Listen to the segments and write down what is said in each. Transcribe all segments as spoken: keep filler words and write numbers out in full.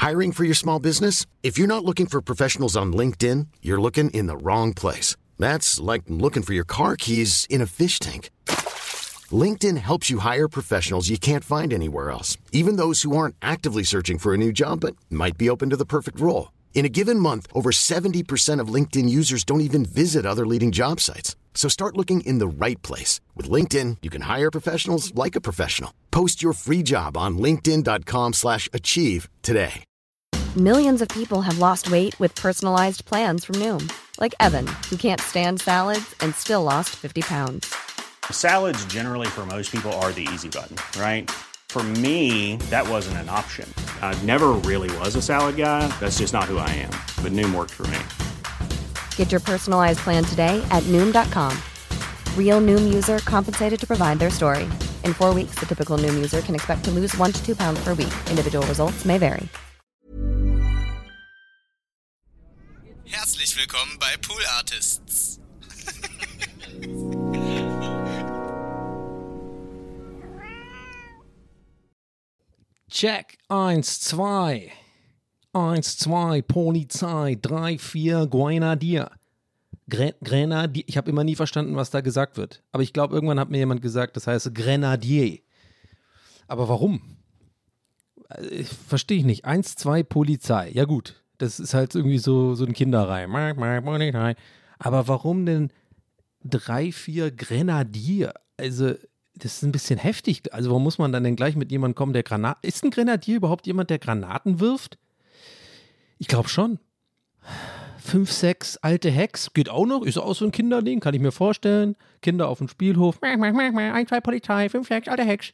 Hiring for your small business? If you're not looking for professionals on LinkedIn, you're looking in the wrong place. That's like looking for your car keys in a fish tank. LinkedIn helps you hire professionals you can't find anywhere else, even those who aren't actively searching for a new job but might be open to the perfect role. In a given month, over seventy percent of LinkedIn users don't even visit other leading job sites. So start looking in the right place. With LinkedIn, you can hire professionals like a professional. Post your free job on linkedin dot com slash achieve today. Millions of people have lost weight with personalized plans from Noom. Like Evan, who can't stand salads and still lost fifty pounds. Salads generally for most people are the easy button, right? For me, that wasn't an option. I never really was a salad guy. That's just not who I am. But Noom worked for me. Get your personalized plan today at Noom dot com. Real Noom user compensated to provide their story. In four weeks, the typical Noom user can expect to lose one to two pounds per week. Individual results may vary. Herzlich willkommen bei Pool Artists. Check, eins, zwei. Eins, zwei, Polizei, drei, vier, Grenadier. Gre- Grenadier, ich habe immer nie verstanden, was da gesagt wird. Aber ich glaube, irgendwann hat mir jemand gesagt, das heißt Grenadier. Aber warum? Verstehe ich nicht. Eins, zwei, Polizei. Ja gut, das ist halt irgendwie so, so ein Kinderreim. Aber warum denn drei, vier, Grenadier? Also das ist ein bisschen heftig. Also warum muss man dann denn gleich mit jemandem kommen, der Granaten... Ist ein Grenadier überhaupt jemand, der Granaten wirft? Ich glaube schon. Fünf, sechs alte Hecks, geht auch noch, ist auch so ein Kinderding, kann ich mir vorstellen. Kinder auf dem Spielhof. Ein, zwei Polizei, fünf, sechs alte Hecks.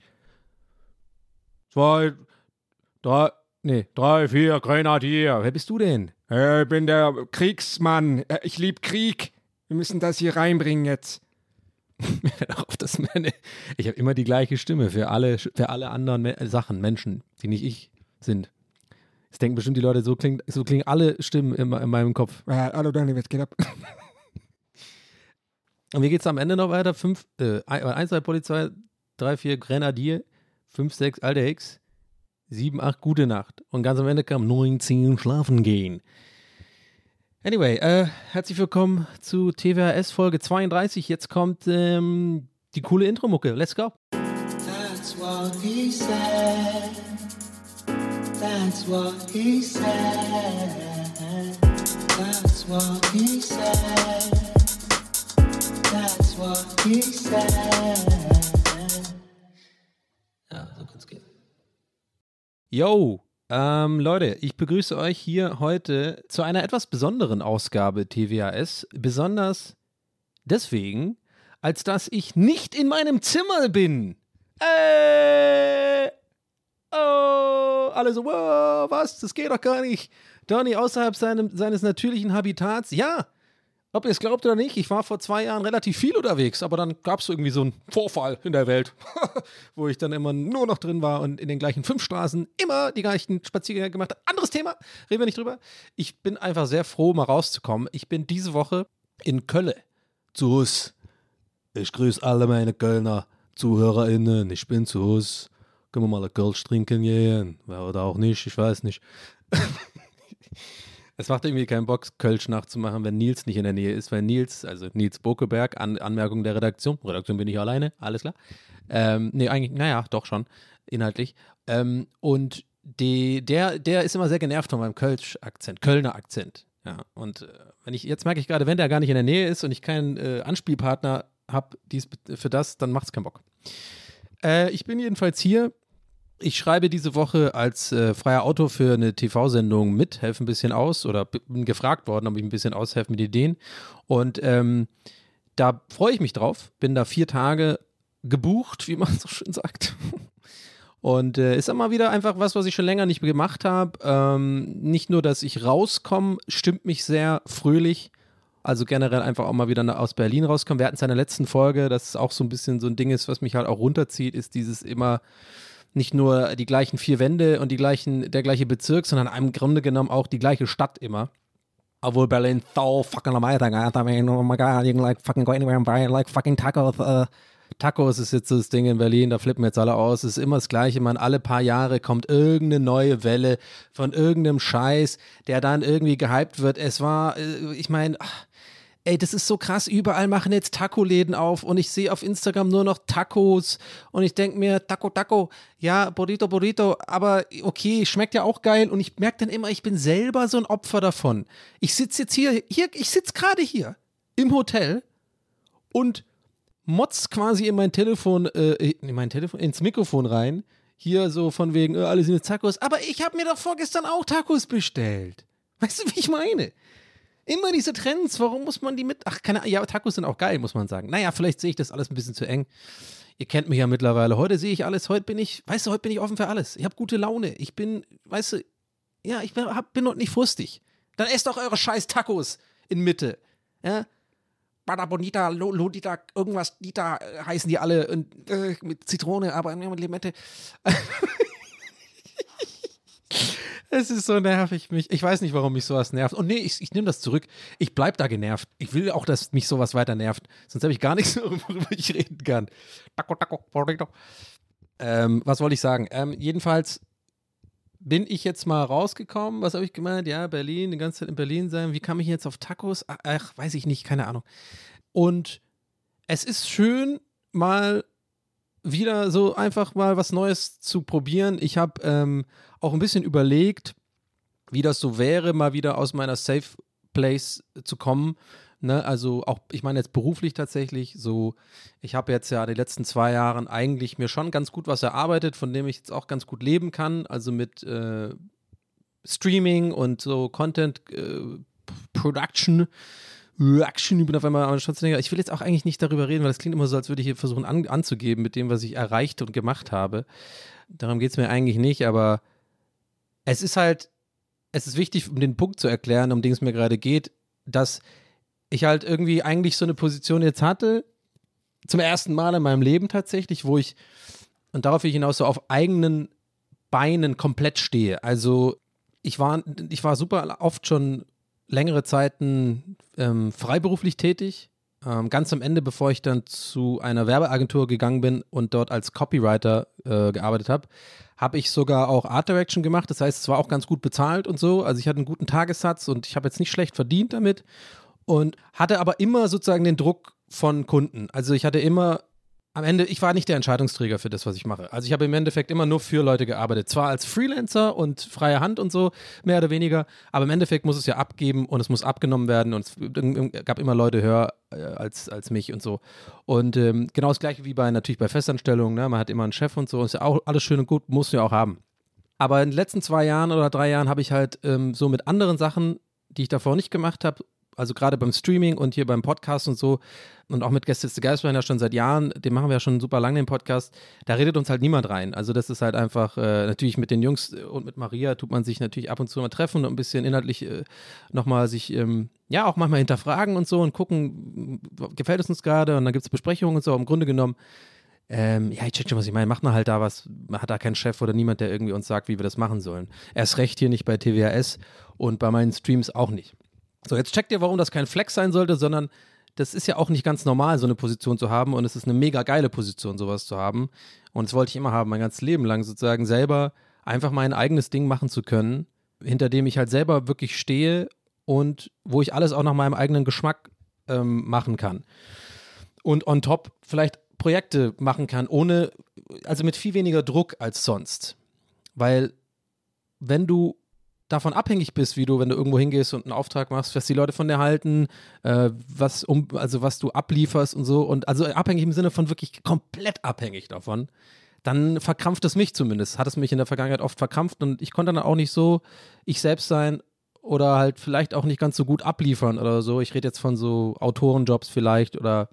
Zwei, drei, nee, drei, vier Grenadier. Wer bist du denn? Ich bin der Kriegsmann. Ich liebe Krieg. Wir müssen das hier reinbringen jetzt. Darauf, dass meine, ich habe immer die gleiche Stimme für alle, für alle anderen Me- Sachen, Menschen, die nicht ich sind. Es denken bestimmt die Leute, so klingen, so klingen alle Stimmen in, in meinem Kopf. Ja, hallo Daniel, was geht ab? Und wie geht's am Ende noch weiter? Fünf, äh, eins, zwei Polizei, drei, vier Grenadier, fünf, sechs alte Hicks, sieben, acht gute Nacht. Und ganz am Ende kam neun, zehn schlafen gehen. Anyway, äh, herzlich willkommen zu T W H S Folge zweiunddreißig. Jetzt kommt ähm, die coole Intro-Mucke. Let's go. That's what he said. That's what he said. That's what he said. That's what he said. Ja, so kann's gehen. Yo, ähm, Leute, ich begrüße euch hier heute zu einer etwas besonderen Ausgabe T W H S. Besonders deswegen, als dass ich nicht in meinem Zimmer bin. Äh, oh, alle so, wow, was, das geht doch gar nicht. Donny außerhalb seinem, seines natürlichen Habitats. Ja, ob ihr es glaubt oder nicht, ich war vor zwei Jahren relativ viel unterwegs, aber dann gab es irgendwie so einen Vorfall in der Welt, wo ich dann immer nur noch drin war und in den gleichen fünf Straßen immer die gleichen Spaziergänge gemacht habe. Anderes Thema, reden wir nicht drüber. Ich bin einfach sehr froh, mal rauszukommen. Ich bin diese Woche in Kölle zu Hus. Ich grüße alle meine Kölner ZuhörerInnen. Ich bin zu Hus. Können wir mal ein Kölsch trinken gehen? Oder auch nicht, ich weiß nicht. Es macht irgendwie keinen Bock, Kölsch nachzumachen, wenn Nils nicht in der Nähe ist, weil Nils, also Nils Bokeberg, An- Anmerkung der Redaktion, Redaktion bin ich alleine, alles klar. Ähm, nee, eigentlich, naja, doch schon, inhaltlich. Ähm, und die, der, der ist immer sehr genervt von meinem Kölsch-Akzent, Kölner Akzent. Ja, und äh, wenn ich, jetzt merke ich gerade, wenn der gar nicht in der Nähe ist und ich keinen äh, Anspielpartner habe für das, dann macht es keinen Bock. Äh, ich bin jedenfalls hier. Ich schreibe diese Woche als äh, freier Autor für eine T V-Sendung mit, helfe ein bisschen aus oder bin gefragt worden, ob ich ein bisschen aushelfe mit Ideen. Und ähm, da freue ich mich drauf. Bin da vier Tage gebucht, wie man so schön sagt. Und äh, ist immer wieder einfach was, was ich schon länger nicht gemacht habe. Ähm, nicht nur, dass ich rauskomme, stimmt mich sehr fröhlich. Also generell einfach auch mal wieder aus Berlin rauskommen. Wir hatten es in der letzten Folge, dass es auch so ein bisschen so ein Ding ist, was mich halt auch runterzieht, ist dieses immer nicht nur die gleichen vier Wände und die gleichen, der gleiche Bezirk, sondern im Grunde genommen auch die gleiche Stadt immer. Obwohl Berlin so fucking amazing, I mean, oh my god, you can like fucking go anywhere and buy like fucking tacos, uh, Tacos ist jetzt so das Ding in Berlin, da flippen jetzt alle aus. Es ist immer das Gleiche, man. Alle paar Jahre kommt irgendeine neue Welle von irgendeinem Scheiß, der dann irgendwie gehypt wird. Es war, äh, ich meine, ey, das ist so krass, überall machen jetzt Taco-Läden auf und ich sehe auf Instagram nur noch Tacos und ich denke mir, Taco, Taco, ja, Burrito, Burrito, aber okay, schmeckt ja auch geil und ich merke dann immer, ich bin selber so ein Opfer davon. Ich sitze jetzt hier, hier, ich sitze gerade hier im Hotel und motz quasi in mein Telefon, äh, in mein Telefon, ins Mikrofon rein, hier so von wegen, äh, alle sind jetzt Tacos, aber ich habe mir doch vorgestern auch Tacos bestellt. Weißt du, wie ich meine? Immer diese Trends, warum muss man die mit, ach, keine Ahnung, ja, Tacos sind auch geil, muss man sagen. Naja, vielleicht sehe ich das alles ein bisschen zu eng. Ihr kennt mich ja mittlerweile, heute sehe ich alles, heute bin ich, weißt du, heute bin ich offen für alles. Ich habe gute Laune, ich bin, weißt du, ja, ich bin, hab, bin noch nicht frustig. Dann esst doch eure scheiß Tacos in Mitte, ja. Bada Bonita, Lodita, irgendwas, Dita äh, heißen die alle und, äh, mit Zitrone, aber mit Limette. Es ist so nervig, mich. Ich weiß nicht, warum mich sowas nervt. Und nee, ich, ich nehme das zurück. Ich bleib da genervt. Ich will auch, dass mich sowas weiter nervt. Sonst habe ich gar nichts, worüber ich reden kann. Taco, taco, Burrito. Ähm, was wollte ich sagen? Ähm, jedenfalls bin ich jetzt mal rausgekommen. Was habe ich gemeint? Ja, Berlin, die ganze Zeit in Berlin sein. Wie kam ich jetzt auf Tacos? Ach, ach, weiß ich nicht, keine Ahnung. Und es ist schön, mal wieder so einfach mal was Neues zu probieren. Ich habe ähm, auch ein bisschen überlegt, wie das so wäre, mal wieder aus meiner Safe Place zu kommen. Ne? Also auch, ich meine jetzt beruflich tatsächlich, so, ich habe jetzt ja die letzten zwei Jahren eigentlich mir schon ganz gut was erarbeitet, von dem ich jetzt auch ganz gut leben kann, also mit äh, Streaming und so Content äh, Production. Action, ich bin auf einmal Schwarzenegger. Ich will jetzt auch eigentlich nicht darüber reden, weil das klingt immer so, als würde ich hier versuchen an, anzugeben mit dem, was ich erreicht und gemacht habe. Darum geht es mir eigentlich nicht, aber es ist halt, es ist wichtig, um den Punkt zu erklären, um den es mir gerade geht, dass ich halt irgendwie eigentlich so eine Position jetzt hatte, zum ersten Mal in meinem Leben tatsächlich, wo ich, und darauf will ich hinaus, so auf eigenen Beinen komplett stehe. Also ich war, ich war super oft schon längere Zeiten ähm, freiberuflich tätig. Ähm, ganz am Ende, bevor ich dann zu einer Werbeagentur gegangen bin und dort als Copywriter äh, gearbeitet habe, habe ich sogar auch Art Direction gemacht. Das heißt, es war auch ganz gut bezahlt und so. Also ich hatte einen guten Tagessatz und ich habe jetzt nicht schlecht verdient damit und hatte aber immer sozusagen den Druck von Kunden. Also ich hatte immer am Ende, ich war nicht der Entscheidungsträger für das, was ich mache. Also ich habe im Endeffekt immer nur für Leute gearbeitet. Zwar als Freelancer und freie Hand und so, mehr oder weniger, aber im Endeffekt muss es ja abgeben und es muss abgenommen werden und es gab immer Leute höher äh, als, als mich und so. Und ähm, genau das Gleiche wie bei natürlich bei Festanstellungen, ne? Man hat immer einen Chef und so, ist ja auch alles schön und gut, muss ja auch haben. Aber in den letzten zwei Jahren oder drei Jahren habe ich halt ähm, so mit anderen Sachen, die ich davor nicht gemacht habe, also gerade beim Streaming und hier beim Podcast und so und auch mit Gäste ist der Geistwein ja schon seit Jahren, den machen wir ja schon super lange, den Podcast, da redet uns halt niemand rein. Also das ist halt einfach, äh, natürlich mit den Jungs und mit Maria tut man sich natürlich ab und zu mal treffen und ein bisschen inhaltlich äh, nochmal sich, ähm, ja auch manchmal hinterfragen und so und gucken, gefällt es uns gerade und dann gibt es Besprechungen und so, im Grunde genommen, ähm, ja, ich check schon, was ich meine, macht man halt da was, man hat da keinen Chef oder niemand, der irgendwie uns sagt, wie wir das machen sollen. Erst recht hier nicht bei T W A S und bei meinen Streams auch nicht. So, jetzt checkt ihr, warum das kein Flex sein sollte, sondern das ist ja auch nicht ganz normal, so eine Position zu haben und es ist eine mega geile Position, sowas zu haben und das wollte ich immer haben, mein ganzes Leben lang sozusagen selber einfach mein eigenes Ding machen zu können, hinter dem ich halt selber wirklich stehe und wo ich alles auch nach meinem eigenen Geschmack ähm, machen kann und on top vielleicht Projekte machen kann, ohne, also mit viel weniger Druck als sonst, weil wenn du davon abhängig bist, wie du, wenn du irgendwo hingehst und einen Auftrag machst, was die Leute von dir halten, äh, was um, also was du ablieferst und so und also abhängig im Sinne von wirklich komplett abhängig davon, dann verkrampft es mich zumindest, hat es mich in der Vergangenheit oft verkrampft und ich konnte dann auch nicht so ich selbst sein oder halt vielleicht auch nicht ganz so gut abliefern oder so. Ich rede jetzt von so Autorenjobs vielleicht oder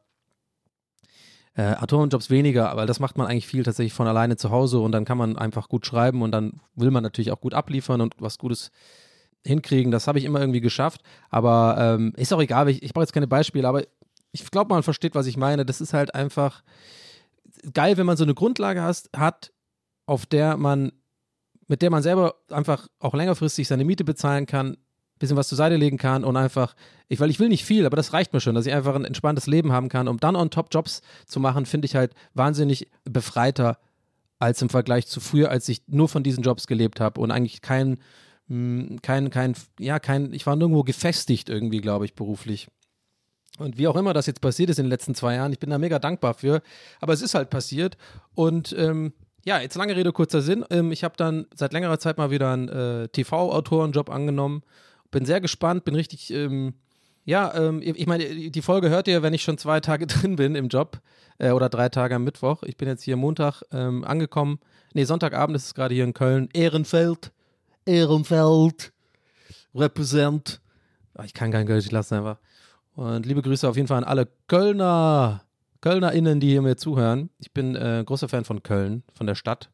Äh, Autorenjobs weniger, aber das macht man eigentlich viel tatsächlich von alleine zu Hause und dann kann man einfach gut schreiben und dann will man natürlich auch gut abliefern und was Gutes hinkriegen. Das habe ich immer irgendwie geschafft, aber ähm, ist auch egal, ich, ich brauche jetzt keine Beispiele, aber ich glaube, man versteht, was ich meine. Das ist halt einfach geil, wenn man so eine Grundlage hast, hat, auf der man, mit der man selber einfach auch längerfristig seine Miete bezahlen kann, bisschen was zur Seite legen kann und einfach, ich, weil ich will nicht viel, aber das reicht mir schon, dass ich einfach ein entspanntes Leben haben kann, um dann on top Jobs zu machen, finde ich halt wahnsinnig befreiter als im Vergleich zu früher, als ich nur von diesen Jobs gelebt habe und eigentlich kein, mh, kein, kein, ja, kein, ich war nirgendwo gefestigt irgendwie, glaube ich, beruflich. Und wie auch immer das jetzt passiert ist in den letzten zwei Jahren, ich bin da mega dankbar für, aber es ist halt passiert und ähm, ja, jetzt lange Rede, kurzer Sinn, ähm, ich habe dann seit längerer Zeit mal wieder einen äh, T V-Autorenjob angenommen, bin sehr gespannt, bin richtig, ähm, ja, ähm, ich meine, die Folge hört ihr, wenn ich schon zwei Tage drin bin im Job äh, oder drei Tage am Mittwoch, ich bin jetzt hier Montag ähm, angekommen, nee, Sonntagabend ist es gerade hier in Köln, Ehrenfeld, Ehrenfeld, Represent, oh, ich kann kein Kölsch, ich lasse es einfach. Und liebe Grüße auf jeden Fall an alle Kölner, KölnerInnen, die hier mir zuhören. Ich bin äh, großer Fan von Köln, von der Stadt.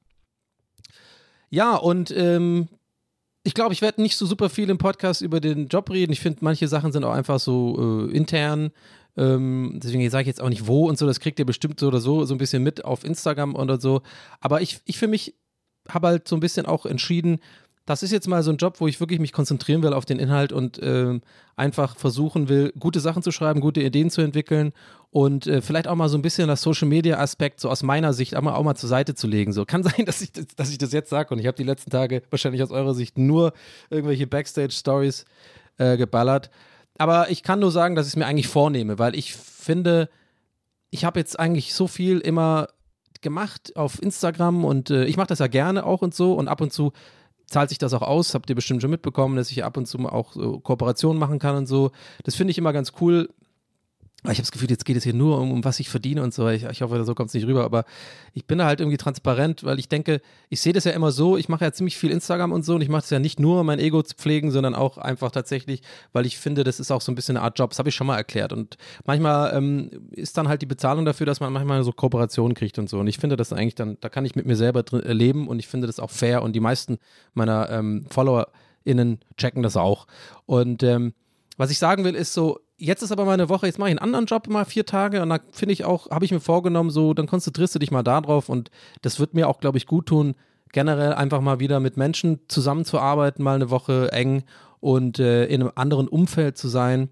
Ja, und ähm, ich glaube, ich werde nicht so super viel im Podcast über den Job reden. Ich finde, manche Sachen sind auch einfach so äh, intern. Ähm, deswegen sage ich jetzt auch nicht wo und so. Das kriegt ihr bestimmt so oder so so ein bisschen mit auf Instagram oder so. Aber ich, ich für mich habe halt so ein bisschen auch entschieden, das ist jetzt mal so ein Job, wo ich wirklich mich konzentrieren will auf den Inhalt und äh, einfach versuchen will, gute Sachen zu schreiben, gute Ideen zu entwickeln und äh, vielleicht auch mal so ein bisschen das Social-Media-Aspekt so aus meiner Sicht auch mal, auch mal zur Seite zu legen. So kann sein, dass ich das, dass ich das jetzt sage und ich habe die letzten Tage wahrscheinlich aus eurer Sicht nur irgendwelche Backstage-Stories äh, geballert. Aber ich kann nur sagen, dass ich es mir eigentlich vornehme, weil ich finde, ich habe jetzt eigentlich so viel immer gemacht auf Instagram und äh, ich mache das ja gerne auch und so und ab und zu zahlt sich das auch aus, habt ihr bestimmt schon mitbekommen, dass ich ab und zu auch so Kooperationen machen kann und so. Das finde ich immer ganz cool. Ich habe das Gefühl, jetzt geht es hier nur um, um was ich verdiene und so. Ich, ich hoffe, so kommt es nicht rüber, aber ich bin da halt irgendwie transparent, weil ich denke, ich sehe das ja immer so, ich mache ja ziemlich viel Instagram und so und ich mache das ja nicht nur, um mein Ego zu pflegen, sondern auch einfach tatsächlich, weil ich finde, das ist auch so ein bisschen eine Art Job, das habe ich schon mal erklärt und manchmal ähm, ist dann halt die Bezahlung dafür, dass man manchmal so Kooperationen kriegt und so und ich finde das eigentlich dann, da kann ich mit mir selber drin, äh, leben und ich finde das auch fair und die meisten meiner ähm, FollowerInnen checken das auch und ähm, was ich sagen will, ist so, jetzt ist aber meine Woche, jetzt mache ich einen anderen Job mal vier Tage und da finde ich auch, habe ich mir vorgenommen, so, dann konzentrierst du dich mal da drauf und das wird mir auch, glaube ich, gut tun, generell einfach mal wieder mit Menschen zusammenzuarbeiten, mal eine Woche eng und äh, in einem anderen Umfeld zu sein.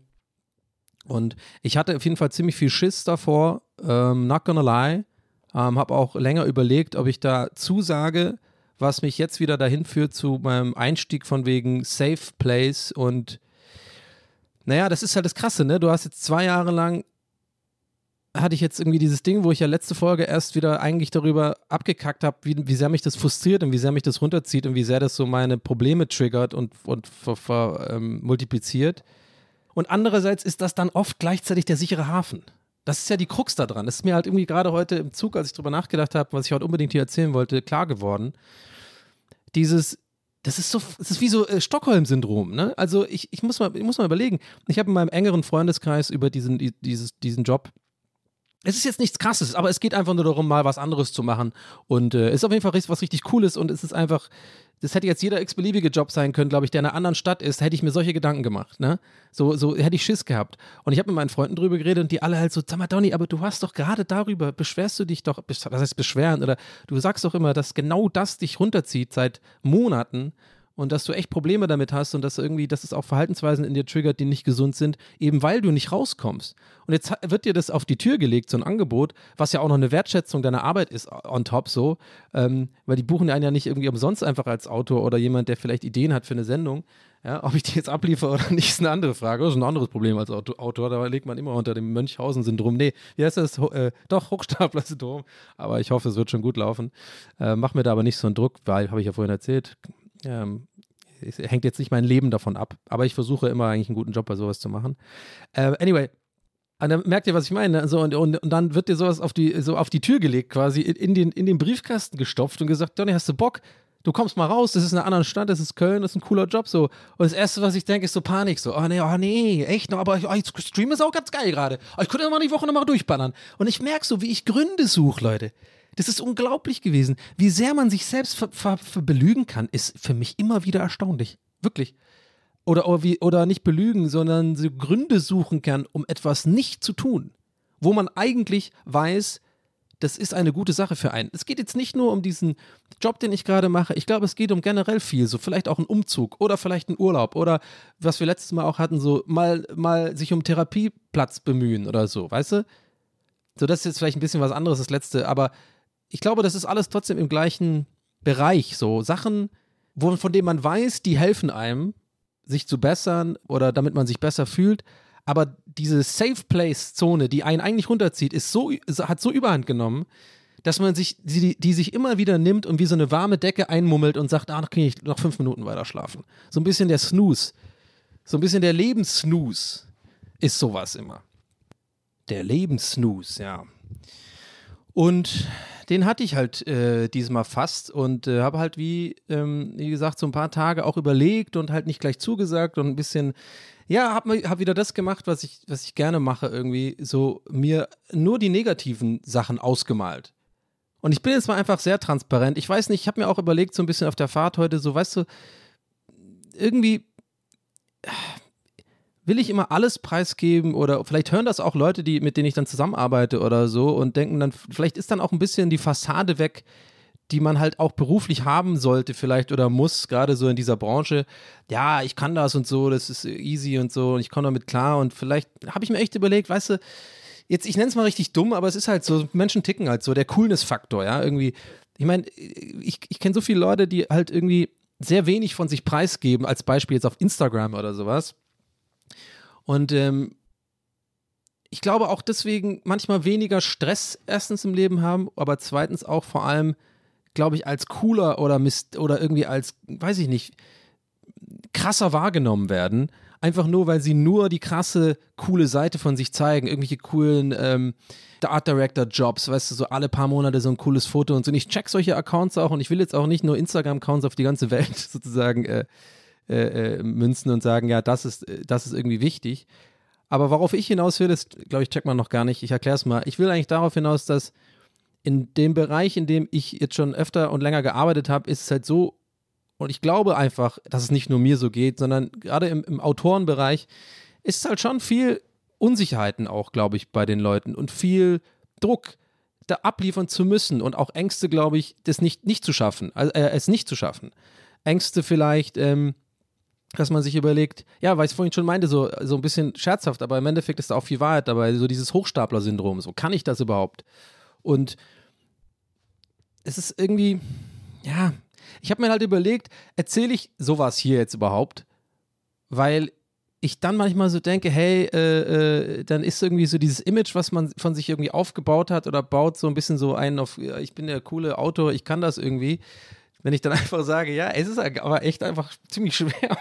Und ich hatte auf jeden Fall ziemlich viel Schiss davor, ähm, not gonna lie, ähm, habe auch länger überlegt, ob ich da zusage, was mich jetzt wieder dahin führt zu meinem Einstieg von wegen Safe Place und naja, das ist halt das Krasse, ne? Du hast jetzt zwei Jahre lang, hatte ich jetzt irgendwie dieses Ding, wo ich ja letzte Folge erst wieder eigentlich darüber abgekackt habe, wie, wie sehr mich das frustriert und wie sehr mich das runterzieht und wie sehr das so meine Probleme triggert und, und ver, ver, ähm, multipliziert. Und andererseits ist das dann oft gleichzeitig der sichere Hafen. Das ist ja die Krux da dran. Das ist mir halt irgendwie gerade heute im Zug, als ich drüber nachgedacht habe, was ich heute unbedingt hier erzählen wollte, klar geworden. Dieses Das ist so, das ist wie so äh, Stockholm-Syndrom, ne? Also ich, ich, muss mal, ich muss mal überlegen, ich habe in meinem engeren Freundeskreis über diesen, die, dieses, diesen Job, es ist jetzt nichts Krasses, aber es geht einfach nur darum, mal was anderes zu machen und es äh, ist auf jeden Fall was richtig Cooles und es ist einfach, das hätte jetzt jeder x-beliebige Job sein können, glaube ich, der in einer anderen Stadt ist, hätte ich mir solche Gedanken gemacht, ne? So, so hätte ich Schiss gehabt. Und ich habe mit meinen Freunden drüber geredet und die alle halt so, sag mal, Donny, aber du hast doch gerade darüber, beschwerst du dich doch, was heißt beschweren, oder du sagst doch immer, dass genau das dich runterzieht seit Monaten und dass du echt Probleme damit hast und dass irgendwie, dass es auch Verhaltensweisen in dir triggert, die nicht gesund sind, eben weil du nicht rauskommst. Und jetzt wird dir das auf die Tür gelegt, so ein Angebot, was ja auch noch eine Wertschätzung deiner Arbeit ist on top so, ähm, weil die buchen einen ja nicht irgendwie umsonst einfach als Autor oder jemand, der vielleicht Ideen hat für eine Sendung. Ja, ob ich die jetzt abliefere oder nicht, ist eine andere Frage. Das ist ein anderes Problem als Autor, da legt man immer unter dem Münchhausen-Syndrom. Nee, wie heißt das? Äh, doch, Hochstapler-Syndrom. Aber ich hoffe, es wird schon gut laufen. Äh, mach mir da aber nicht so einen Druck, weil, habe ich ja vorhin erzählt, Ähm, es hängt jetzt nicht mein Leben davon ab, aber ich versuche immer eigentlich einen guten Job bei sowas zu machen. Äh, anyway, und dann merkt ihr, was ich meine. So, und, und, und dann wird dir sowas auf die, so auf die Tür gelegt, quasi in, in, den, in den Briefkasten gestopft und gesagt, Donny, hast du Bock? Du kommst mal raus, das ist in einer anderen Stadt, das ist Köln, das ist ein cooler Job so. Und das Erste, was ich denke, ist so Panik, so, oh nee, oh nee, echt, aber oh, Stream ist auch ganz geil gerade. Oh, ich könnte mal die Woche nochmal durchballern. Und ich merke so, wie ich Gründe suche, Leute. Das ist unglaublich gewesen. Wie sehr man sich selbst ver- ver- ver- belügen kann, ist für mich immer wieder erstaunlich. Wirklich. Oder, oder, wie, oder nicht belügen, sondern so Gründe suchen kann, um etwas nicht zu tun. Wo man eigentlich weiß, das ist eine gute Sache für einen. Es geht jetzt nicht nur um diesen Job, den ich gerade mache. Ich glaube, es geht um generell viel. So vielleicht auch einen Umzug oder vielleicht einen Urlaub oder was wir letztes Mal auch hatten, so mal, mal sich um Therapieplatz bemühen oder so, weißt du? So, das ist jetzt vielleicht ein bisschen was anderes, das Letzte, aber ich glaube, das ist alles trotzdem im gleichen Bereich. So Sachen, wo, von denen man weiß, die helfen einem, sich zu bessern oder damit man sich besser fühlt. Aber diese Safe-Place-Zone, die einen eigentlich runterzieht, ist so, hat so überhand genommen, dass man sich, die, die sich immer wieder nimmt und wie so eine warme Decke einmummelt und sagt, ah, noch kann ich noch fünf Minuten weiter schlafen. So ein bisschen der Snooze, so ein bisschen der Lebenssnooze ist sowas immer. Der Lebenssnooze, ja. Und den hatte ich halt äh, diesmal fast und äh, habe halt wie, ähm, wie gesagt, so ein paar Tage auch überlegt und halt nicht gleich zugesagt und ein bisschen, ja, habe hab wieder das gemacht, was ich, was ich gerne mache irgendwie, so mir nur die negativen Sachen ausgemalt. Und ich bin jetzt mal einfach sehr transparent. Ich weiß nicht, ich habe mir auch überlegt, so ein bisschen auf der Fahrt heute, so weißt du, irgendwie will ich immer alles preisgeben oder vielleicht hören das auch Leute, die, mit denen ich dann zusammenarbeite oder so und denken dann, vielleicht ist dann auch ein bisschen die Fassade weg, die man halt auch beruflich haben sollte vielleicht oder muss, gerade so in dieser Branche. Ja, ich kann das und so, das ist easy und so und ich komme damit klar und vielleicht habe ich mir echt überlegt, weißt du, jetzt, ich nenne es mal richtig dumm, aber es ist halt so, Menschen ticken halt so, der Coolness-Faktor, ja, irgendwie. Ich meine, ich, ich kenne so viele Leute, die halt irgendwie sehr wenig von sich preisgeben, als Beispiel jetzt auf Instagram oder sowas. Und ähm, ich glaube auch deswegen manchmal weniger Stress erstens im Leben haben, aber zweitens auch vor allem, glaube ich, als cooler oder Mist oder irgendwie als, weiß ich nicht, krasser wahrgenommen werden. Einfach nur, weil sie nur die krasse, coole Seite von sich zeigen. Irgendwelche coolen ähm, Art Director Jobs, weißt du, so alle paar Monate so ein cooles Foto und so. Und ich check solche Accounts auch und ich will jetzt auch nicht nur Instagram-Accounts auf die ganze Welt sozusagen äh, Äh, äh, münzen und sagen, ja, das ist, das ist irgendwie wichtig. Aber worauf ich hinaus will, das glaube ich, checkt man noch gar nicht. Ich erkläre es mal. Ich will eigentlich darauf hinaus, dass in dem Bereich, in dem ich jetzt schon öfter und länger gearbeitet habe, ist es halt so, und ich glaube einfach, dass es nicht nur mir so geht, sondern gerade im, im Autorenbereich ist es halt schon viel Unsicherheiten auch, glaube ich, bei den Leuten und viel Druck, da abliefern zu müssen und auch Ängste, glaube ich, das nicht, nicht zu schaffen, also, äh, es nicht zu schaffen. Ängste vielleicht, ähm, dass man sich überlegt, ja, weil ich es vorhin schon meinte, so, so ein bisschen scherzhaft, aber im Endeffekt ist da auch viel Wahrheit dabei, so dieses Hochstapler-Syndrom, so kann ich das überhaupt? Und es ist irgendwie, ja, ich habe mir halt überlegt, erzähle ich sowas hier jetzt überhaupt? Weil ich dann manchmal so denke, hey, äh, äh, dann ist irgendwie so dieses Image, was man von sich irgendwie aufgebaut hat oder baut so ein bisschen so einen auf, ja, ich bin der coole Autor, ich kann das irgendwie. Wenn ich dann einfach sage, ja, es ist aber echt einfach ziemlich schwer.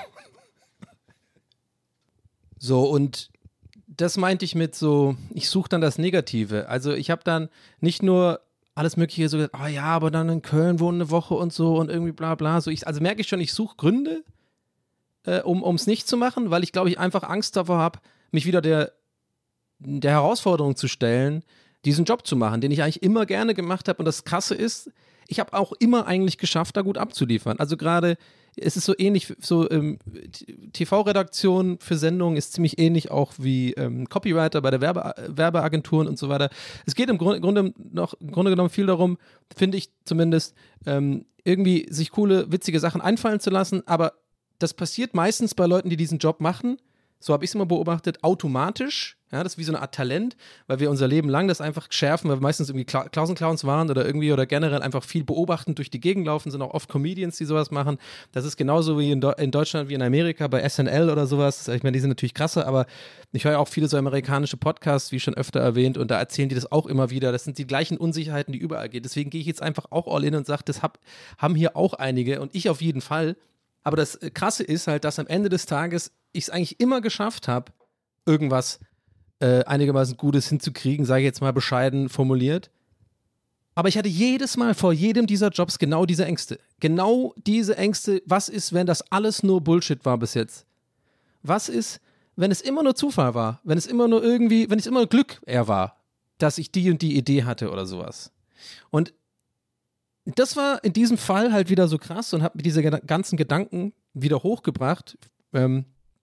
So, und das meinte ich mit so, ich suche dann das Negative. Also ich habe dann nicht nur alles Mögliche so gesagt, oh ja, aber dann in Köln wohnen eine Woche und so und irgendwie bla bla. So ich, also merke ich schon, ich suche Gründe, äh, um es nicht zu machen, weil ich glaube, ich einfach Angst davor habe, mich wieder der, der Herausforderung zu stellen, diesen Job zu machen, den ich eigentlich immer gerne gemacht habe. Und das Krasse ist, ich habe auch immer eigentlich geschafft, da gut abzuliefern. Also gerade, es ist so ähnlich, so ähm, T V-Redaktion für Sendungen ist ziemlich ähnlich auch wie ähm, Copywriter bei der Werbe Werbeagenturen und so weiter. Es geht im Grunde, Grunde, noch, im Grunde genommen viel darum, finde ich zumindest, ähm, irgendwie sich coole, witzige Sachen einfallen zu lassen, aber das passiert meistens bei Leuten, die diesen Job machen, so habe ich es immer beobachtet, automatisch. Ja, das ist wie so eine Art Talent, weil wir unser Leben lang das einfach schärfen, weil wir meistens irgendwie Kla Klausenclowns waren oder irgendwie oder generell einfach viel beobachtend durch die Gegend laufen, sind auch oft Comedians, die sowas machen. Das ist genauso wie in, Do in Deutschland wie in Amerika bei S N L oder sowas. Ich meine, die sind natürlich krasser, aber ich höre ja auch viele so amerikanische Podcasts, wie schon öfter erwähnt, und da erzählen die das auch immer wieder. Das sind die gleichen Unsicherheiten, die überall gehen. Deswegen gehe ich jetzt einfach auch all in und sage, das hab, haben hier auch einige und ich auf jeden Fall. Aber das Krasse ist halt, dass am Ende des Tages ich es eigentlich immer geschafft habe, irgendwas äh, einigermaßen Gutes hinzukriegen, sage ich jetzt mal bescheiden formuliert. Aber ich hatte jedes Mal vor jedem dieser Jobs genau diese Ängste. Genau diese Ängste, was ist, wenn das alles nur Bullshit war bis jetzt? Was ist, wenn es immer nur Zufall war? Wenn es immer nur irgendwie, wenn es immer Glück eher war, dass ich die und die Idee hatte oder sowas? Und das war in diesem Fall halt wieder so krass und hat mir diese ganzen Gedanken wieder hochgebracht. Ähm,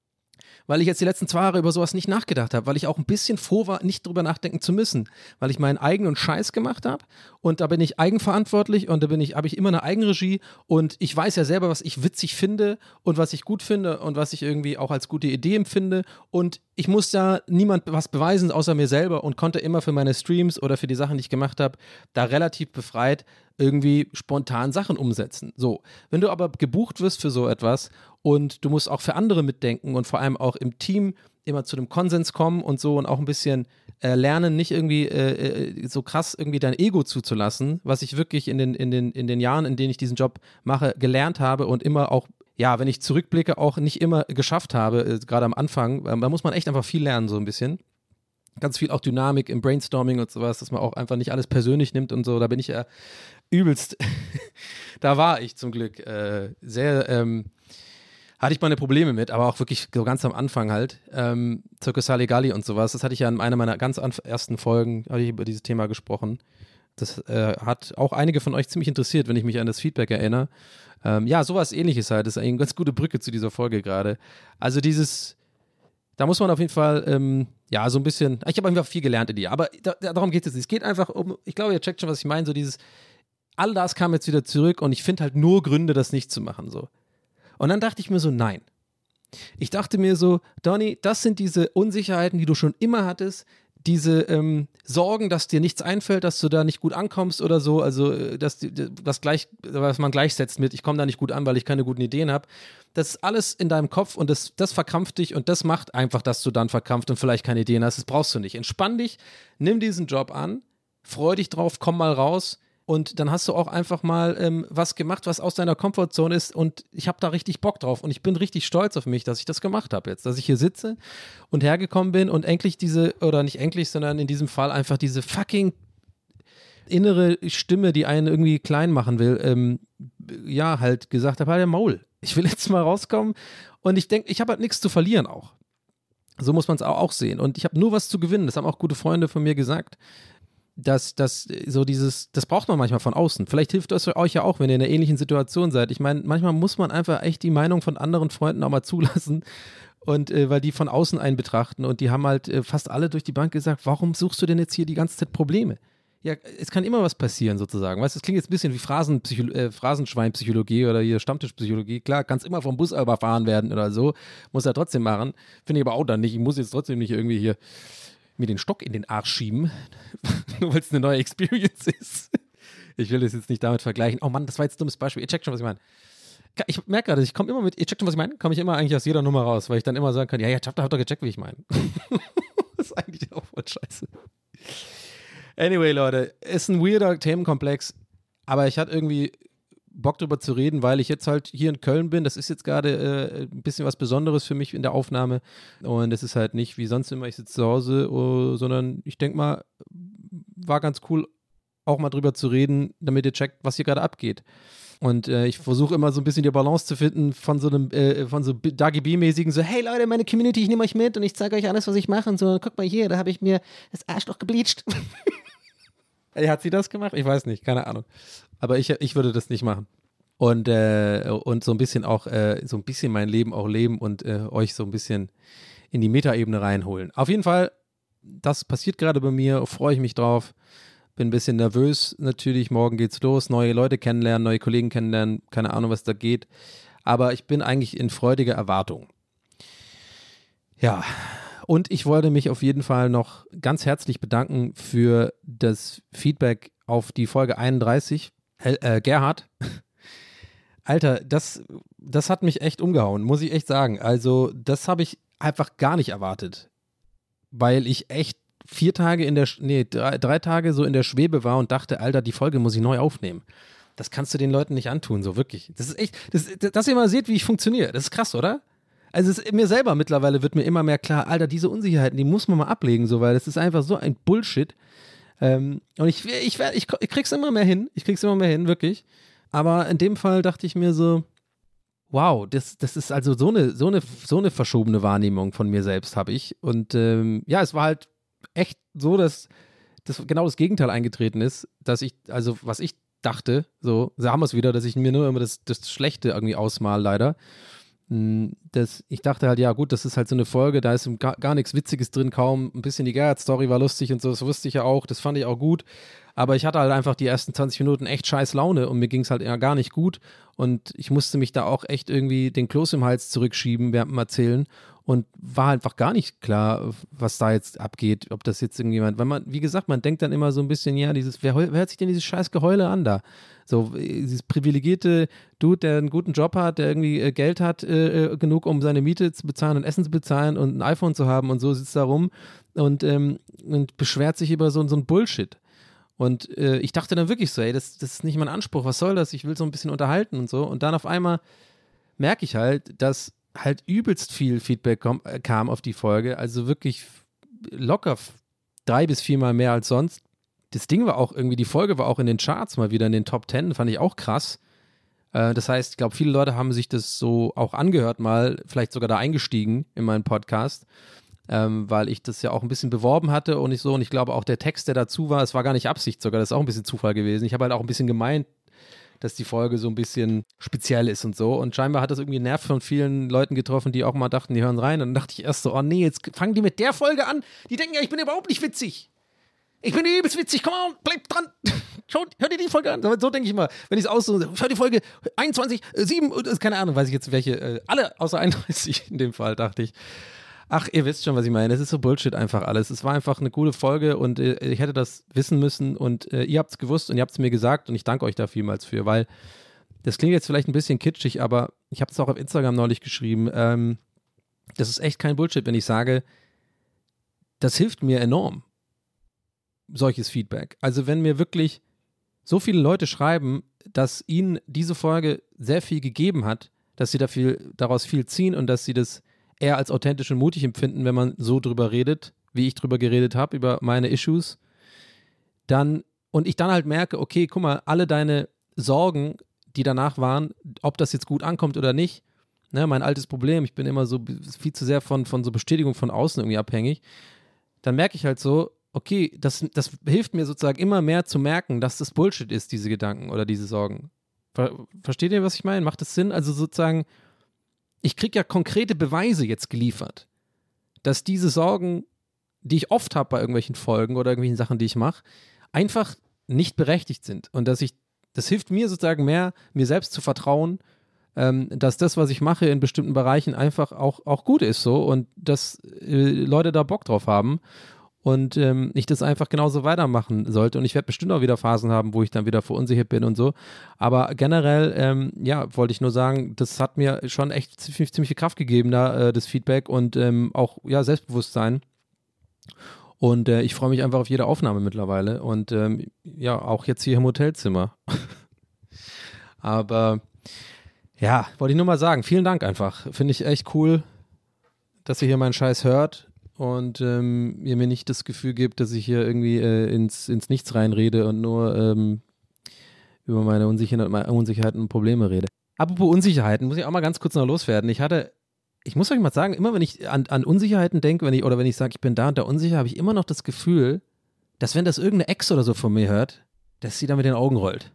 weil ich jetzt die letzten zwei Jahre über sowas nicht nachgedacht habe, weil ich auch ein bisschen froh war, nicht drüber nachdenken zu müssen, weil ich meinen eigenen Scheiß gemacht habe und da bin ich eigenverantwortlich und da bin ich, habe ich immer eine Eigenregie und ich weiß ja selber, was ich witzig finde und was ich gut finde und was ich irgendwie auch als gute Idee empfinde und ich muss da niemand was beweisen, außer mir selber und konnte immer für meine Streams oder für die Sachen, die ich gemacht habe, da relativ befreit irgendwie spontan Sachen umsetzen. So, wenn du aber gebucht wirst für so etwas und du musst auch für andere mitdenken und vor allem auch im Team immer zu einem Konsens kommen und so und auch ein bisschen äh, lernen, nicht irgendwie äh, so krass irgendwie dein Ego zuzulassen, was ich wirklich in den, in den, in den Jahren, in denen ich diesen Job mache, gelernt habe und immer auch, ja, wenn ich zurückblicke, auch nicht immer geschafft habe, äh, gerade am Anfang. Äh, da muss man echt einfach viel lernen, so ein bisschen. Ganz viel auch Dynamik im Brainstorming und sowas, dass man auch einfach nicht alles persönlich nimmt und so. Da bin ich ja übelst, da war ich zum Glück äh, sehr, ähm, hatte ich meine Probleme mit, aber auch wirklich so ganz am Anfang halt. Ähm, Circus Halligalli und sowas, das hatte ich ja in einer meiner ganz ersten Folgen, habe ich über dieses Thema gesprochen. Das äh, hat auch einige von euch ziemlich interessiert, wenn ich mich an das Feedback erinnere. Ähm, ja, sowas Ähnliches halt, das ist eine ganz gute Brücke zu dieser Folge gerade. Also dieses, da muss man auf jeden Fall, ähm, ja, so ein bisschen, ich habe einfach viel gelernt in dir, aber da, darum geht es jetzt nicht. Es geht einfach um, ich glaube, ihr checkt schon, was ich meine, so dieses, all das kam jetzt wieder zurück und ich finde halt nur Gründe, das nicht zu machen, so. Und dann dachte ich mir so, nein. Ich dachte mir so, Donny, das sind diese Unsicherheiten, die du schon immer hattest, diese ähm, Sorgen, dass dir nichts einfällt, dass du da nicht gut ankommst oder so, also dass das gleich, was man gleichsetzt mit, ich komme da nicht gut an, weil ich keine guten Ideen habe. Das ist alles in deinem Kopf und das, das verkrampft dich und das macht einfach, dass du dann verkrampft und vielleicht keine Ideen hast. Das brauchst du nicht. Entspann dich, nimm diesen Job an, freu dich drauf, komm mal raus. Und dann hast du auch einfach mal ähm, was gemacht, was aus deiner Komfortzone ist und ich habe da richtig Bock drauf und ich bin richtig stolz auf mich, dass ich das gemacht habe jetzt, dass ich hier sitze und hergekommen bin und endlich diese, oder nicht endlich, sondern in diesem Fall einfach diese fucking innere Stimme, die einen irgendwie klein machen will, ähm, ja, halt gesagt habe, halt der Maul, ich will jetzt mal rauskommen und ich denke, ich habe halt nichts zu verlieren auch. So muss man es auch, auch sehen und ich habe nur was zu gewinnen, das haben auch gute Freunde von mir gesagt. Dass das so dieses, das braucht man manchmal von außen. Vielleicht hilft das euch ja auch, wenn ihr in einer ähnlichen Situation seid. Ich meine, manchmal muss man einfach echt die Meinung von anderen Freunden auch mal zulassen und äh, weil die von außen einen betrachten und die haben halt äh, fast alle durch die Bank gesagt, warum suchst du denn jetzt hier die ganze Zeit Probleme? Ja, es kann immer was passieren sozusagen. Weißt du, das klingt jetzt ein bisschen wie Phrasenpsycho- äh, Phrasenschweinpsychologie oder hier Stammtischpsychologie. Klar, kannst immer vom Bus überfahren werden oder so, muss er trotzdem machen. Finde ich aber auch dann nicht. Ich muss jetzt trotzdem nicht irgendwie hier mir den Stock in den Arsch schieben, nur weil es eine neue Experience ist. Ich will das jetzt nicht damit vergleichen. Oh Mann, das war jetzt ein dummes Beispiel. Ihr checkt schon, was ich meine. Ich merke gerade, ich komme immer mit, ihr checkt schon, was ich meine, komme ich immer eigentlich aus jeder Nummer raus, weil ich dann immer sagen kann, ja, ja, habt ihr doch gecheckt, wie ich meine. Das ist eigentlich auch voll scheiße. Anyway, Leute, ist ein weirder Themenkomplex, aber ich hatte irgendwie Bock drüber zu reden, weil ich jetzt halt hier in Köln bin. Das ist jetzt gerade äh, ein bisschen was Besonderes für mich in der Aufnahme und es ist halt nicht wie sonst immer, ich sitze zu Hause, uh, sondern ich denke mal, war ganz cool, auch mal drüber zu reden, damit ihr checkt, was hier gerade abgeht. Und äh, ich versuche immer so ein bisschen die Balance zu finden von so einem, äh, von so Dagi B-mäßigen, so, hey Leute, meine Community, ich nehme euch mit und ich zeige euch alles, was ich mache und so, guck mal hier, da habe ich mir das Arschloch gebleacht. Hat sie das gemacht? Ich weiß nicht, keine Ahnung. Aber ich, ich würde das nicht machen. Und, äh, und so ein bisschen auch, äh, so ein bisschen mein Leben auch leben und äh, euch so ein bisschen in die Metaebene reinholen. Auf jeden Fall, das passiert gerade bei mir, freue ich mich drauf. Bin ein bisschen nervös natürlich, morgen geht's los, neue Leute kennenlernen, neue Kollegen kennenlernen, keine Ahnung, was da geht. Aber ich bin eigentlich in freudiger Erwartung. Ja, und ich wollte mich auf jeden Fall noch ganz herzlich bedanken für das Feedback auf die Folge einunddreißig. Äh, Gerhard, Alter, das, das hat mich echt umgehauen, muss ich echt sagen. Also das habe ich einfach gar nicht erwartet, weil ich echt vier Tage in der, nee, drei, drei Tage so in der Schwebe war und dachte, Alter, die Folge muss ich neu aufnehmen. Das kannst du den Leuten nicht antun, so wirklich. Das ist echt, das, dass ihr mal seht, wie ich funktioniere, das ist krass, oder? Also es, mir selber mittlerweile wird mir immer mehr klar, Alter, diese Unsicherheiten, die muss man mal ablegen, so, weil das ist einfach so ein Bullshit. Ähm, und ich, ich, ich, ich krieg's immer mehr hin, ich krieg's immer mehr hin, wirklich. Aber in dem Fall dachte ich mir so, wow, das, das ist also so eine, so eine, so eine verschobene Wahrnehmung von mir selbst habe ich. Und ähm, ja, es war halt echt so, dass das genau das Gegenteil eingetreten ist, dass ich, also was ich dachte, so, so haben wir es wieder, dass ich mir nur immer das, das Schlechte irgendwie ausmal leider. das, ich dachte halt, ja gut, das ist halt so eine Folge, da ist gar, gar nichts Witziges drin, kaum ein bisschen die Gerhard-Story war lustig und so, das wusste ich ja auch, das fand ich auch gut, aber ich hatte halt einfach die ersten zwanzig Minuten echt scheiß Laune und mir ging es halt eher gar nicht gut und ich musste mich da auch echt irgendwie den Kloß im Hals zurückschieben während dem Erzählen und war einfach gar nicht klar, was da jetzt abgeht, ob das jetzt irgendjemand, weil man, wie gesagt, man denkt dann immer so ein bisschen, ja, dieses, wer, wer hört sich denn dieses scheiß Geheule an da? So, dieses privilegierte Dude, der einen guten Job hat, der irgendwie äh, Geld hat, äh, genug, um seine Miete zu bezahlen und Essen zu bezahlen und ein iPhone zu haben und so sitzt da rum und, ähm, und beschwert sich über so, so ein Bullshit. Und äh, ich dachte dann wirklich so, ey, das, das ist nicht mein Anspruch, was soll das? Ich will so ein bisschen unterhalten und so. Und dann auf einmal merke ich halt, dass halt übelst viel Feedback kom- äh, kam auf die Folge, also wirklich locker drei bis viermal mehr als sonst. Das Ding war auch irgendwie, die Folge war auch in den Charts mal wieder in den Top Ten, fand ich auch krass. Äh, das heißt, ich glaube, viele Leute haben sich das so auch angehört mal, vielleicht sogar da eingestiegen in meinen Podcast, ähm, weil ich das ja auch ein bisschen beworben hatte und ich so, und ich glaube auch der Text, der dazu war, es war gar nicht Absicht sogar, das ist auch ein bisschen Zufall gewesen. Ich habe halt auch ein bisschen gemeint, dass die Folge so ein bisschen speziell ist und so. Und scheinbar hat das irgendwie einen Nerv von vielen Leuten getroffen, die auch mal dachten, die hören rein. Und dann dachte ich erst so, oh nee, jetzt fangen die mit der Folge an. Die denken ja, ich bin überhaupt nicht witzig. Ich bin übelst witzig, komm on, bleib dran. Schaut, hör dir die Folge an. So, so denke ich immer, wenn ich es aussuche, hör die Folge einundzwanzig, sieben, keine Ahnung, weiß ich jetzt welche, äh, alle außer einunddreißig in dem Fall, dachte ich. Ach, ihr wisst schon, was ich meine. Es ist so Bullshit einfach alles. Es war einfach eine coole Folge und äh, ich hätte das wissen müssen und äh, ihr habt es gewusst und ihr habt es mir gesagt und ich danke euch da vielmals für, weil das klingt jetzt vielleicht ein bisschen kitschig, aber ich habe es auch auf Instagram neulich geschrieben. Ähm, das ist echt kein Bullshit, wenn ich sage, das hilft mir enorm. Solches Feedback. Also wenn mir wirklich so viele Leute schreiben, dass ihnen diese Folge sehr viel gegeben hat, dass sie da viel, daraus viel ziehen und dass sie das eher als authentisch und mutig empfinden, wenn man so drüber redet, wie ich drüber geredet habe, über meine Issues, dann, und ich dann halt merke, okay, guck mal, alle deine Sorgen, die danach waren, ob das jetzt gut ankommt oder nicht, ne, mein altes Problem, ich bin immer so viel zu sehr von, von so Bestätigung von außen irgendwie abhängig, dann merke ich halt so, okay, das, das hilft mir sozusagen immer mehr zu merken, dass das Bullshit ist, diese Gedanken oder diese Sorgen. Ver, versteht ihr, was ich meine? Macht das Sinn? Also sozusagen, ich kriege ja konkrete Beweise jetzt geliefert, dass diese Sorgen, die ich oft habe bei irgendwelchen Folgen oder irgendwelchen Sachen, die ich mache, einfach nicht berechtigt sind. Und dass ich, das hilft mir sozusagen mehr, mir selbst zu vertrauen, ähm, dass das, was ich mache in bestimmten Bereichen einfach auch, auch gut ist so und dass äh, Leute da Bock drauf haben. Und ähm, ich das einfach genauso weitermachen sollte. Und ich werde bestimmt auch wieder Phasen haben, wo ich dann wieder verunsichert bin und so. Aber generell, ähm, ja, wollte ich nur sagen, das hat mir schon echt ziemlich, ziemlich viel Kraft gegeben, da, äh, das Feedback und ähm, auch, ja, Selbstbewusstsein. Und äh, ich freue mich einfach auf jede Aufnahme mittlerweile. Und ähm, ja, auch jetzt hier im Hotelzimmer. Aber ja, wollte ich nur mal sagen, vielen Dank einfach. Finde ich echt cool, dass ihr hier meinen Scheiß hört. Und ähm, ihr mir nicht das Gefühl gibt, dass ich hier irgendwie äh, ins, ins Nichts reinrede und nur ähm, über meine Unsicherheit, meine Unsicherheiten und Probleme rede. Apropos Unsicherheiten, muss ich auch mal ganz kurz noch loswerden. Ich hatte, ich muss euch mal sagen, immer wenn ich an, an Unsicherheiten denke, wenn ich, oder wenn ich sage, ich bin da und da unsicher, habe ich immer noch das Gefühl, dass wenn das irgendeine Ex oder so von mir hört, dass sie da mit den Augen rollt.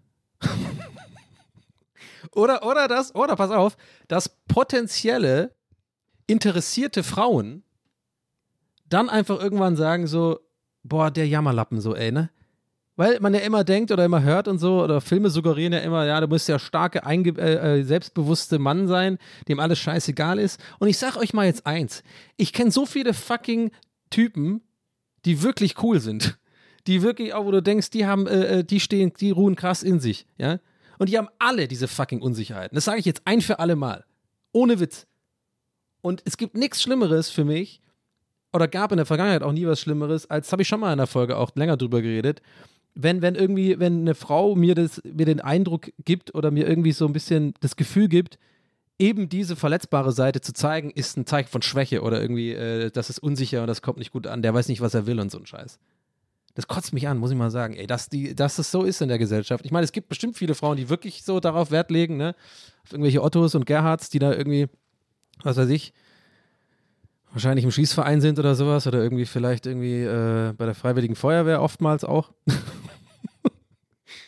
oder, oder das, oder pass auf, dass potenzielle interessierte Frauen dann einfach irgendwann sagen so, boah, der Jammerlappen so, ey, ne? Weil man ja immer denkt oder immer hört und so, oder Filme suggerieren ja immer, ja, du musst ja starke, einge- äh, selbstbewusste Mann sein, dem alles scheißegal ist. Und ich sag euch mal jetzt eins, ich kenne so viele fucking Typen, die wirklich cool sind. Die wirklich auch, wo du denkst, die haben, äh, die stehen, die ruhen krass in sich, ja? Und die haben alle diese fucking Unsicherheiten. Das sage ich jetzt ein für alle Mal. Ohne Witz. Und es gibt nichts Schlimmeres für mich, oder gab in der Vergangenheit auch nie was Schlimmeres, als habe ich schon mal in der Folge auch länger drüber geredet, wenn, wenn irgendwie, wenn eine Frau mir, das, mir den Eindruck gibt oder mir irgendwie so ein bisschen das Gefühl gibt, eben diese verletzbare Seite zu zeigen, ist ein Zeichen von Schwäche oder irgendwie, äh, das ist unsicher und das kommt nicht gut an, der weiß nicht, was er will und so ein Scheiß. Das kotzt mich an, muss ich mal sagen, ey, dass, die, dass das so ist in der Gesellschaft. Ich meine, es gibt bestimmt viele Frauen, die wirklich so darauf Wert legen, ne, auf irgendwelche Ottos und Gerhards, die da irgendwie, was weiß ich, wahrscheinlich im Schießverein sind oder sowas oder irgendwie vielleicht irgendwie äh, bei der Freiwilligen Feuerwehr oftmals auch.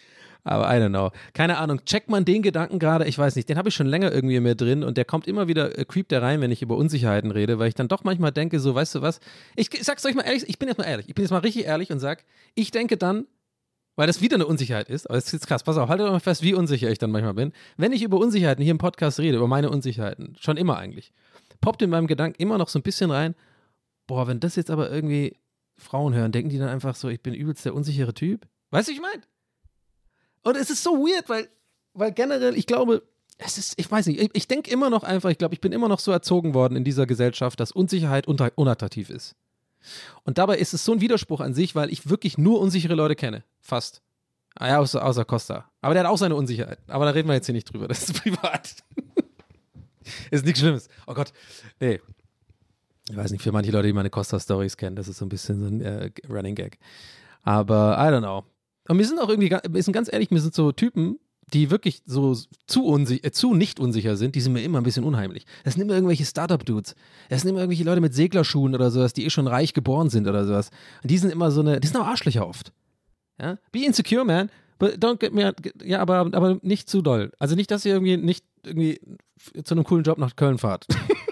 Aber I don't know. Keine Ahnung, checkt man den Gedanken gerade? Ich weiß nicht, den habe ich schon länger irgendwie in mir drin und der kommt immer wieder, äh, creept der rein, wenn ich über Unsicherheiten rede, weil ich dann doch manchmal denke, so, weißt du was, ich, ich sag's euch mal ehrlich, ich bin jetzt mal ehrlich, ich bin jetzt mal richtig ehrlich und sag, ich denke dann, weil das wieder eine Unsicherheit ist, aber das ist jetzt krass, pass auf, haltet mal fest, wie unsicher ich dann manchmal bin. Wenn ich über Unsicherheiten hier im Podcast rede, über meine Unsicherheiten, schon immer eigentlich, poppt in meinem Gedanken immer noch so ein bisschen rein, boah, wenn das jetzt aber irgendwie Frauen hören, denken die dann einfach so, ich bin übelst der unsichere Typ? Weißt du, ich meine? Und es ist so weird, weil, weil generell, ich glaube, es ist, ich weiß nicht, ich, ich denke immer noch einfach, ich glaube, ich bin immer noch so erzogen worden in dieser Gesellschaft, dass Unsicherheit unter, unattraktiv ist. Und dabei ist es so ein Widerspruch an sich, weil ich wirklich nur unsichere Leute kenne. Fast. Ah ja, außer, außer Costa. Aber der hat auch seine Unsicherheit. Aber da reden wir jetzt hier nicht drüber. Das ist privat. Ist nichts Schlimmes. Oh Gott. Nee. Ich weiß nicht, für manche Leute, die meine Costa-Stories kennen, das ist so ein bisschen so ein äh, Running Gag. Aber I don't know. Und wir sind auch irgendwie, wir sind ganz ehrlich, wir sind so Typen, die wirklich so zu, unsicher, äh, zu nicht unsicher sind, die sind mir immer ein bisschen unheimlich. Das sind immer irgendwelche Startup-Dudes. Das sind immer irgendwelche Leute mit Seglerschuhen oder sowas, die eh schon reich geboren sind oder sowas. Und die sind immer so eine, die sind auch Arschlöcher oft. Ja? Be insecure, man. But don't get me, ja, aber, aber nicht zu doll. Also nicht, dass ihr irgendwie nicht irgendwie zu einem coolen Job nach Köln fahrt.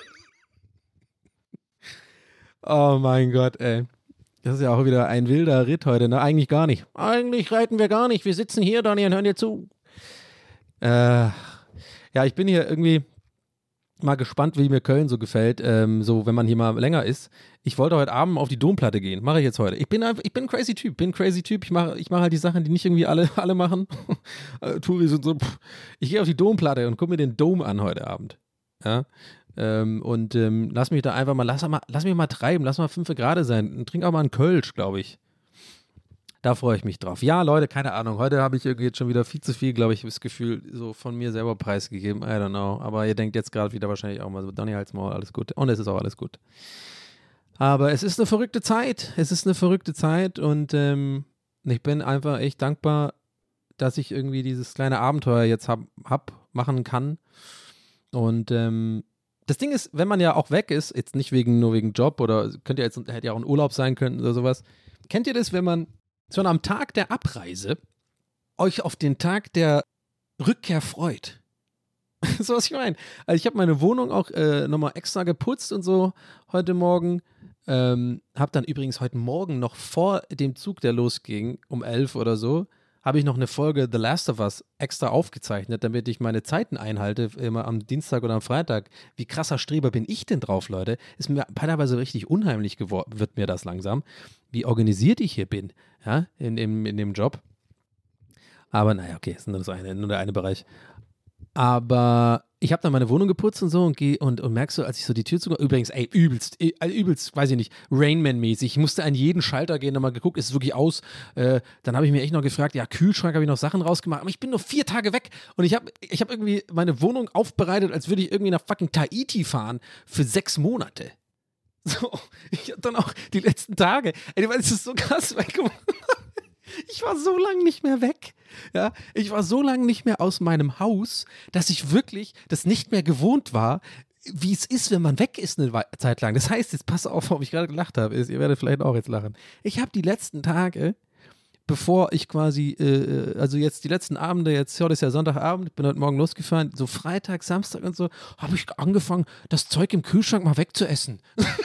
Oh mein Gott, ey. Das ist ja auch wieder ein wilder Ritt heute, ne? Eigentlich gar nicht. Eigentlich reiten wir gar nicht. Wir sitzen hier, Donny, und hören dir zu. Äh, ja, ich bin hier irgendwie mal gespannt, wie mir Köln so gefällt, ähm, so wenn man hier mal länger ist. Ich wollte heute Abend auf die Domplatte gehen. Mache ich jetzt heute. Ich bin einfach, ich bin ein crazy Typ. Bin ein crazy Typ. Ich mache ich mach halt die Sachen, die nicht irgendwie alle, alle machen. Touris und so. Pff. Ich gehe auf die Domplatte und gucke mir den Dom an heute Abend. Ja. Ähm, und ähm, lass mich da einfach mal, lass, mal, lass mich mal treiben, lass mal fünf Grad sein und trink auch mal einen Kölsch, glaube ich. Da freue ich mich drauf. Ja, Leute, keine Ahnung, heute habe ich irgendwie jetzt schon wieder viel zu viel, glaube ich, das Gefühl, so von mir selber preisgegeben, I don't know, aber ihr denkt jetzt gerade wieder wahrscheinlich auch mal so, Donny Halsmaul, alles gut. Und es ist auch alles gut. Aber es ist eine verrückte Zeit, es ist eine verrückte Zeit und ähm, ich bin einfach echt dankbar, dass ich irgendwie dieses kleine Abenteuer jetzt hab, hab machen kann und ähm, das Ding ist, wenn man ja auch weg ist, jetzt nicht wegen, nur wegen Job oder könnte ja jetzt, hätte ja auch ein Urlaub sein können oder sowas. Kennt ihr das, wenn man schon am Tag der Abreise euch auf den Tag der Rückkehr freut? So was ich meine. Also ich habe meine Wohnung auch äh, nochmal extra geputzt und so heute Morgen. Ähm, habe dann übrigens heute Morgen noch vor dem Zug, der losging, um elf oder so, habe ich noch eine Folge The Last of Us extra aufgezeichnet, damit ich meine Zeiten einhalte, immer am Dienstag oder am Freitag. Wie krasser Streber bin ich denn drauf, Leute? Ist mir teilweise richtig unheimlich geworden, wird mir das langsam, wie organisiert ich hier bin, ja, in, in, in dem Job. Aber naja, okay, ist nur, das eine, nur der eine Bereich. Aber ich habe dann meine Wohnung geputzt und so und gehe und, und merkst du, als ich so die Tür zu, übrigens, ey, übelst, ey, übelst, weiß ich nicht, Rainman-mäßig. Ich musste an jeden Schalter gehen, nochmal geguckt, ist es wirklich aus? Äh, dann habe ich mir echt noch gefragt, ja, Kühlschrank habe ich noch Sachen rausgemacht, aber ich bin nur vier Tage weg und ich habe ich hab irgendwie meine Wohnung aufbereitet, als würde ich irgendwie nach fucking Tahiti fahren für sechs Monate. So, ich habe dann auch die letzten Tage, ey, weil es ist so krass, weil, guck mal, ich war so lange nicht mehr weg. Ja, ich war so lange nicht mehr aus meinem Haus, dass ich wirklich das nicht mehr gewohnt war, wie es ist, wenn man weg ist eine We- Zeit lang. Das heißt, jetzt pass auf, ob ich gerade gelacht habe, ist, ihr werdet vielleicht auch jetzt lachen. Ich habe die letzten Tage, bevor ich quasi, äh, also jetzt die letzten Abende, jetzt heute ist ja Sonntagabend, ich bin heute Morgen losgefahren, so Freitag, Samstag und so, habe ich angefangen, das Zeug im Kühlschrank mal wegzuessen.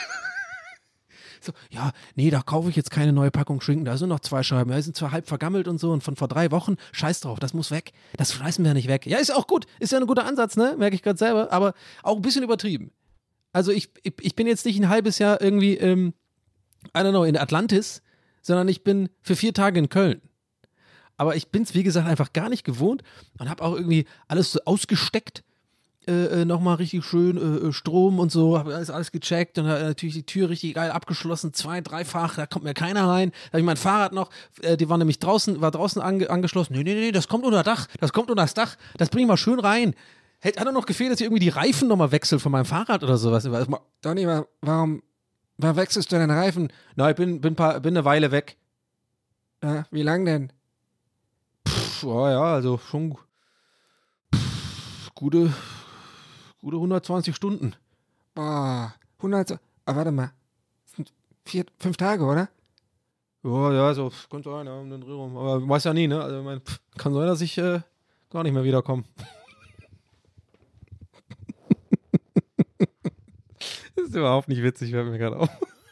So, ja, nee, da kaufe ich jetzt keine neue Packung Schinken, da sind noch zwei Scheiben, die sind zwar halb vergammelt und so und von vor drei Wochen, scheiß drauf, das muss weg, das schmeißen wir nicht weg. Ja, ist auch gut, ist ja ein guter Ansatz, ne, merke ich gerade selber, aber auch ein bisschen übertrieben. Also ich, ich, ich bin jetzt nicht ein halbes Jahr irgendwie, ähm, I don't know, in Atlantis, sondern ich bin für vier Tage in Köln. Aber ich bin es, wie gesagt, einfach gar nicht gewohnt und habe auch irgendwie alles so ausgesteckt. Äh, nochmal richtig schön äh, Strom und so, habe alles, alles gecheckt und äh, natürlich die Tür richtig geil abgeschlossen, zwei, dreifach, da kommt mir keiner rein. Da habe ich mein Fahrrad noch, äh, die war nämlich draußen, war draußen ange- angeschlossen. Nee, nee, nee, das kommt unter Dach, das kommt unter das Dach, das bringen wir schön rein. Hätte, hat er noch gefehlt, dass ich irgendwie die Reifen nochmal wechsel von meinem Fahrrad oder sowas. Donny, warum, warum wechselst du deinen Reifen? Na, ich bin, bin, paar, bin eine Weile weg. Ja, wie lang denn? Pff, oh ja, also schon pff, gute... Gute hundertzwanzig Stunden. Boah, hundert, ah, warte mal. Das sind vier, fünf Tage, oder? Ja, ja, so, könnte sein, ja, um den Dreh rum. Aber weiß ja nie, ne? Also, ich mein, pff, kann sein, dass ich äh, gar nicht mehr wiederkomme. Das ist überhaupt nicht witzig, fällt mir gerade auf.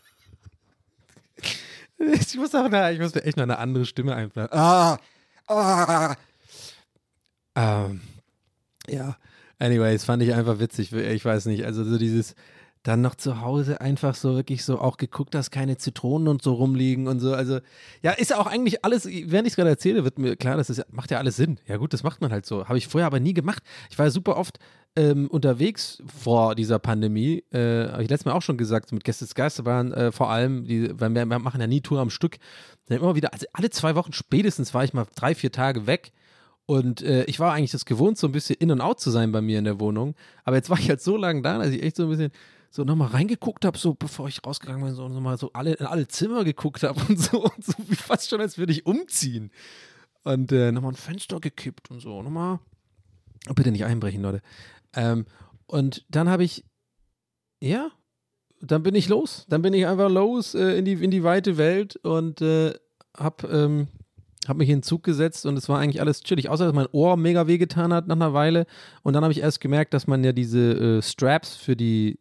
Ich muss auch, na, ich muss mir echt noch eine andere Stimme einfallen. Ah, ah. Ähm, ja, anyways, fand ich einfach witzig. Ich weiß nicht, also so dieses dann noch zu Hause einfach so wirklich so auch geguckt, dass keine Zitronen und so rumliegen und so. Also, ja, ist ja auch eigentlich alles, während ich es gerade erzähle, wird mir klar, das ist, macht ja alles Sinn. Ja gut, das macht man halt so. Habe ich vorher aber nie gemacht. Ich war ja super oft ähm, unterwegs vor dieser Pandemie. Äh, habe ich letztes Mal auch schon gesagt, mit Gäste des Geisterbahn äh, vor allem, die, weil wir, wir machen ja nie Tour am Stück. Dann immer wieder, also alle zwei Wochen spätestens war ich mal drei, vier Tage weg. Und äh, ich war eigentlich das gewohnt, so ein bisschen in und out zu sein bei mir in der Wohnung. Aber jetzt war ich halt so lange da, dass ich echt so ein bisschen so nochmal reingeguckt habe, so bevor ich rausgegangen bin, so nochmal so alle, in alle Zimmer geguckt habe und so, und so wie fast schon, als würde ich umziehen. Und äh, nochmal ein Fenster gekippt und so, nochmal, oh, bitte nicht einbrechen, Leute. Ähm, und dann habe ich, ja, dann bin ich los. Dann bin ich einfach los äh, in, die, in die weite Welt und äh, habe ähm, hab mich in den Zug gesetzt und es war eigentlich alles chillig, außer dass mein Ohr mega wehgetan hat nach einer Weile. Und dann habe ich erst gemerkt, dass man ja diese äh, Straps für die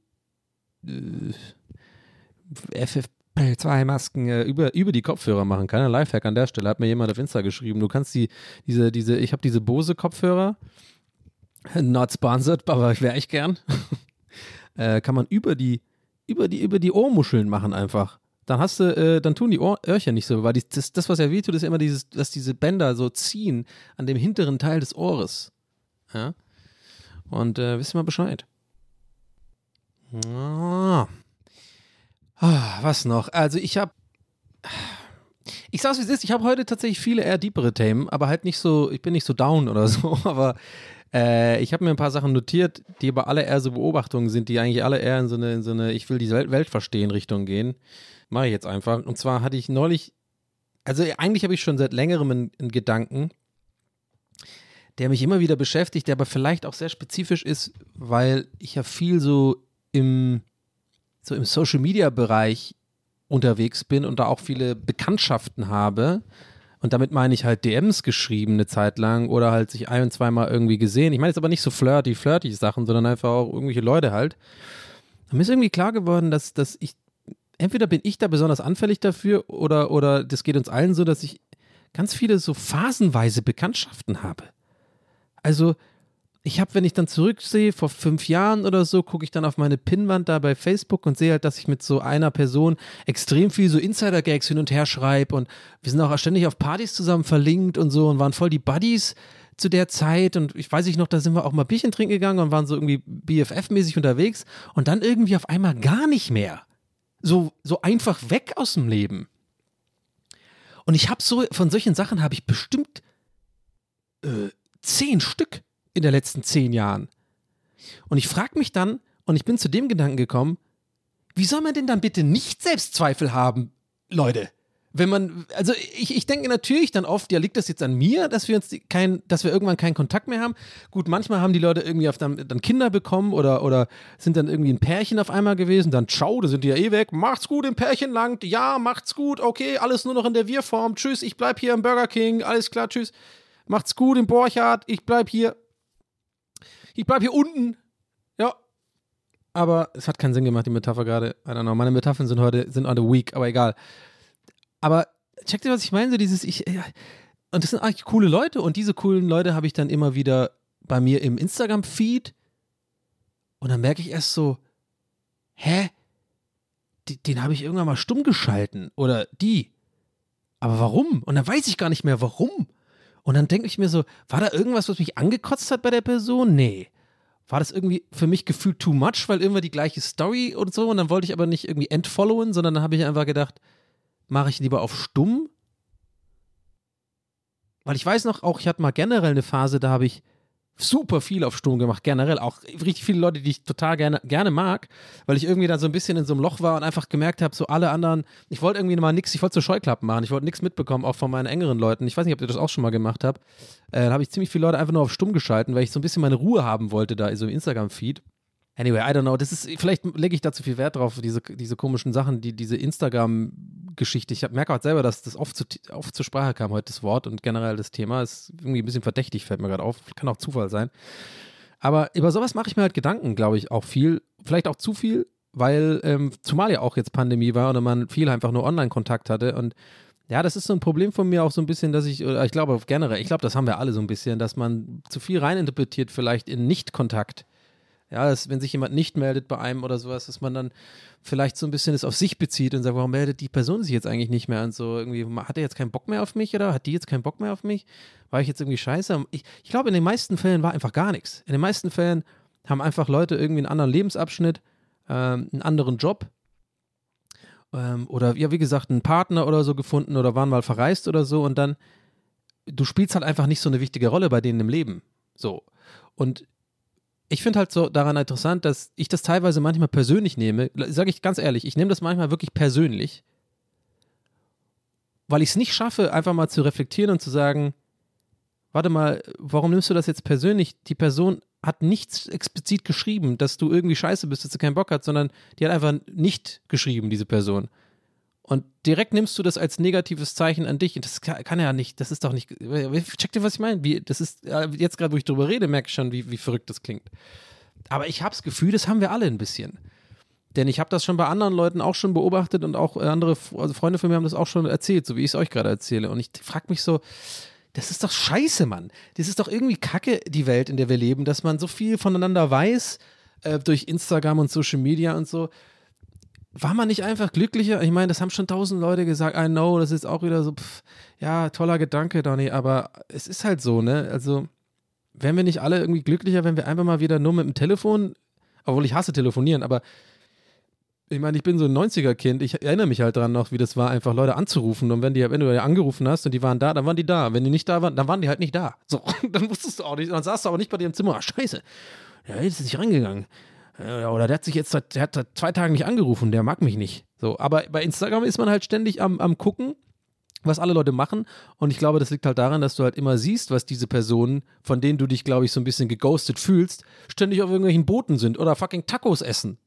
F F P zwei Masken äh, über, über die Kopfhörer machen kann. Ein Lifehack an der Stelle, hat mir jemand auf Insta geschrieben. Du kannst die, diese, diese, ich habe diese Bose Kopfhörer, not sponsored, aber ich wäre echt gern. äh, kann man über die, über die, über die Ohrmuscheln machen einfach. Dann hast du, äh, dann tun die Ohr Öhrchen nicht so, weil die, das, das, was ja weh tut, ist immer dieses, dass diese Bänder so ziehen an dem hinteren Teil des Ohres. Ja? Und äh, wisst ihr mal Bescheid. Ah. Ah, was noch? Also ich habe, ich sag's wie es ist, ich habe heute tatsächlich viele eher deepere Themen, aber halt nicht so, ich bin nicht so down oder so, aber äh, ich habe mir ein paar Sachen notiert, die aber alle eher so Beobachtungen sind, die eigentlich alle eher in so eine, in so eine ich will die Welt, Welt verstehen Richtung gehen. Mache ich jetzt einfach. Und zwar hatte ich neulich, also eigentlich habe ich schon seit längerem einen, einen Gedanken, der mich immer wieder beschäftigt, der aber vielleicht auch sehr spezifisch ist, weil ich ja viel so im, so im Social-Media-Bereich unterwegs bin und da auch viele Bekanntschaften habe. Und damit meine ich halt D Ms geschrieben eine Zeit lang oder halt sich ein- und zweimal irgendwie gesehen. Ich meine jetzt aber nicht so flirty, flirty Sachen, sondern einfach auch irgendwelche Leute halt. Und mir ist irgendwie klar geworden, dass, dass ich, entweder bin ich da besonders anfällig dafür oder, oder das geht uns allen so, dass ich ganz viele so phasenweise Bekanntschaften habe. Also ich habe, wenn ich dann zurücksehe, vor fünf Jahren oder so, gucke ich dann auf meine Pinnwand da bei Facebook und sehe halt, dass ich mit so einer Person extrem viel so Insider-Gags hin und her schreibe und wir sind auch ständig auf Partys zusammen verlinkt und so und waren voll die Buddies zu der Zeit und ich weiß nicht noch, da sind wir auch mal Bierchen trinken gegangen und waren so irgendwie B F F-mäßig unterwegs und dann irgendwie auf einmal gar nicht mehr. So, so einfach weg aus dem Leben. Und ich habe so, von solchen Sachen habe ich bestimmt äh, zehn Stück in den letzten zehn Jahren. Und ich frage mich dann, und ich bin zu dem Gedanken gekommen, wie soll man denn dann bitte nicht Selbstzweifel haben, Leute? Wenn man, also ich, ich denke natürlich dann oft, ja, liegt das jetzt an mir, dass wir uns die, kein, dass wir irgendwann keinen Kontakt mehr haben? Gut, manchmal haben die Leute irgendwie auf dann, dann Kinder bekommen oder, oder sind dann irgendwie ein Pärchen auf einmal gewesen, dann ciao, da sind die ja eh weg, macht's gut im Pärchen lang, ja, macht's gut, okay, alles nur noch in der Wir-Form, tschüss, ich bleib hier im Burger King, alles klar, tschüss, macht's gut im Borchardt, ich bleib hier. Ich bleib hier unten. Ja. Aber es hat keinen Sinn gemacht, die Metapher gerade. I don't know. Meine Metaphern sind heute, sind on the week, aber egal. Aber checkt ihr, was ich meine? So dieses, ich, ja. Und das sind eigentlich coole Leute und diese coolen Leute habe ich dann immer wieder bei mir im Instagram-Feed und dann merke ich erst so, hä? Den, den habe ich irgendwann mal stumm geschalten oder die. Aber warum? Und dann weiß ich gar nicht mehr, warum. Und dann denke ich mir so, war da irgendwas, was mich angekotzt hat bei der Person? Nee. War das irgendwie für mich gefühlt too much, weil immer die gleiche Story und so und dann wollte ich aber nicht irgendwie entfollowen, sondern dann habe ich einfach gedacht, mache ich lieber auf stumm? Weil ich weiß noch, auch ich hatte mal generell eine Phase, da habe ich super viel auf stumm gemacht, generell auch richtig viele Leute, die ich total gerne, gerne mag, weil ich irgendwie dann so ein bisschen in so einem Loch war und einfach gemerkt habe, so alle anderen, ich wollte irgendwie mal nichts, ich wollte so Scheuklappen machen, ich wollte nichts mitbekommen, auch von meinen engeren Leuten, ich weiß nicht, ob ihr das auch schon mal gemacht habt, äh, da habe ich ziemlich viele Leute einfach nur auf stumm geschalten, weil ich so ein bisschen meine Ruhe haben wollte da, so im Instagram-Feed. Anyway, I don't know, das ist, vielleicht lege ich da zu viel Wert drauf, diese, diese komischen Sachen, die diese Instagram Geschichte. Ich hab, merke auch selber, dass das oft, zu, oft zur Sprache kam heute, das Wort und generell das Thema ist irgendwie ein bisschen verdächtig, fällt mir gerade auf. Kann auch Zufall sein. Aber über sowas mache ich mir halt Gedanken, glaube ich, auch viel. Vielleicht auch zu viel, weil ähm, zumal ja auch jetzt Pandemie war und man viel einfach nur Online-Kontakt hatte und ja, das ist so ein Problem von mir auch so ein bisschen, dass ich, oder ich glaube generell, ich glaube, das haben wir alle so ein bisschen, dass man zu viel reininterpretiert vielleicht in Nicht-Kontakt. Ja, dass, wenn sich jemand nicht meldet bei einem oder sowas, dass man dann vielleicht so ein bisschen es auf sich bezieht und sagt, warum meldet die Person sich jetzt eigentlich nicht mehr und so irgendwie, hat er jetzt keinen Bock mehr auf mich oder hat die jetzt keinen Bock mehr auf mich? War ich jetzt irgendwie scheiße? Ich, ich glaube, in den meisten Fällen war einfach gar nichts. In den meisten Fällen haben einfach Leute irgendwie einen anderen Lebensabschnitt, ähm, einen anderen Job ähm, oder ja, wie gesagt, einen Partner oder so gefunden oder waren mal verreist oder so und dann, du spielst halt einfach nicht so eine wichtige Rolle bei denen im Leben. So. Und ich finde halt so daran interessant, dass ich das teilweise manchmal persönlich nehme, sage ich ganz ehrlich, ich nehme das manchmal wirklich persönlich, weil ich es nicht schaffe, einfach mal zu reflektieren und zu sagen, warte mal, warum nimmst du das jetzt persönlich? Die Person hat nichts explizit geschrieben, dass du irgendwie scheiße bist, dass du keinen Bock hast, sondern die hat einfach nicht geschrieben, diese Person. Und direkt nimmst du das als negatives Zeichen an dich. Und das kann, kann ja nicht, das ist doch nicht. Checkt ihr, was ich meine? Wie, das ist, jetzt gerade, wo ich drüber rede, merke ich schon, wie, wie verrückt das klingt. Aber ich habe das Gefühl, das haben wir alle ein bisschen. Denn ich habe das schon bei anderen Leuten auch schon beobachtet und auch andere, also Freunde von mir haben das auch schon erzählt, so wie ich es euch gerade erzähle. Und ich frage mich so, das ist doch scheiße, Mann. Das ist doch irgendwie kacke, die Welt, in der wir leben, dass man so viel voneinander weiß, äh, durch Instagram und Social Media und so. War man nicht einfach glücklicher? Ich meine, das haben schon tausend Leute gesagt, I know, das ist auch wieder so, pff, ja, toller Gedanke, Donny, aber es ist halt so, ne? Also, wären wir nicht alle irgendwie glücklicher, wenn wir einfach mal wieder nur mit dem Telefon, obwohl ich hasse telefonieren, aber ich meine, ich bin so ein neunziger-Kind, ich erinnere mich halt dran noch, wie das war, einfach Leute anzurufen und wenn, die, wenn du die angerufen hast und die waren da, dann waren die da. Wenn die nicht da waren, dann waren die halt nicht da. So, dann wusstest du auch nicht, dann saßt du aber nicht bei dir im Zimmer, ah, scheiße, ja, jetzt ist nicht rangegangen. Oder der hat sich jetzt seit, der hat seit zwei Tagen nicht angerufen, der mag mich nicht. So, aber bei Instagram ist man halt ständig am, am gucken, was alle Leute machen. Und ich glaube, das liegt halt daran, dass du halt immer siehst, was diese Personen, von denen du dich, glaube ich, so ein bisschen geghostet fühlst, ständig auf irgendwelchen Booten sind oder fucking Tacos essen.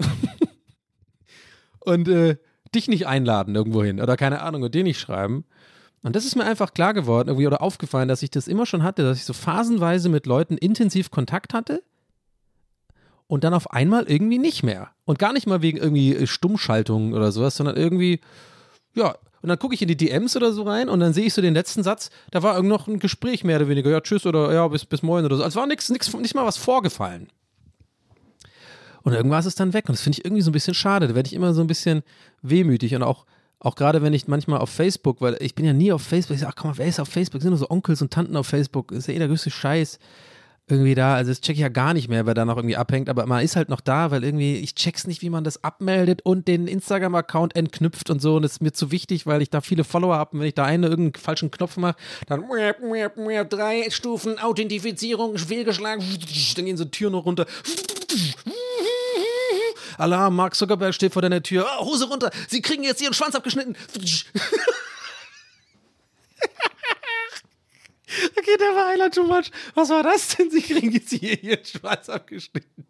und äh, dich nicht einladen irgendwo hin oder keine Ahnung, und dir nicht schreiben. Und das ist mir einfach klar geworden irgendwie oder aufgefallen, dass ich das immer schon hatte, dass ich so phasenweise mit Leuten intensiv Kontakt hatte. Und dann auf einmal irgendwie nicht mehr. Und gar nicht mal wegen irgendwie Stummschaltungen oder sowas, sondern irgendwie, ja, und dann gucke ich in die D Ms oder so rein und dann sehe ich so den letzten Satz, da war irgend noch ein Gespräch mehr oder weniger, ja, tschüss oder ja, bis, bis morgen oder so. Also war nichts, nichts, nicht mal was vorgefallen. Und irgendwann ist es dann weg und das finde ich irgendwie so ein bisschen schade. Da werde ich immer so ein bisschen wehmütig und auch, auch gerade wenn ich manchmal auf Facebook, weil ich bin ja nie auf Facebook, ich sage, ach komm mal, wer ist auf Facebook? Sind nur so Onkels und Tanten auf Facebook, ist ja eh der größte Scheiß. Irgendwie da, also das check ich ja gar nicht mehr, wer da noch irgendwie abhängt, aber man ist halt noch da, weil irgendwie, ich check's nicht, wie man das abmeldet und den Instagram-Account entknüpft und so und das ist mir zu wichtig, weil ich da viele Follower habe und wenn ich da einen irgendeinen falschen Knopf mache, dann drei Stufen Authentifizierung, fehlgeschlagen, dann gehen so Türen noch runter. Alarm, Mark Zuckerberg steht vor deiner Tür, oh, Hose runter, Sie kriegen jetzt Ihren Schwanz abgeschnitten. Okay, der war einer too much. Was war das denn? Sie kriegen jetzt hier Ihren Schwanz abgeschnitten.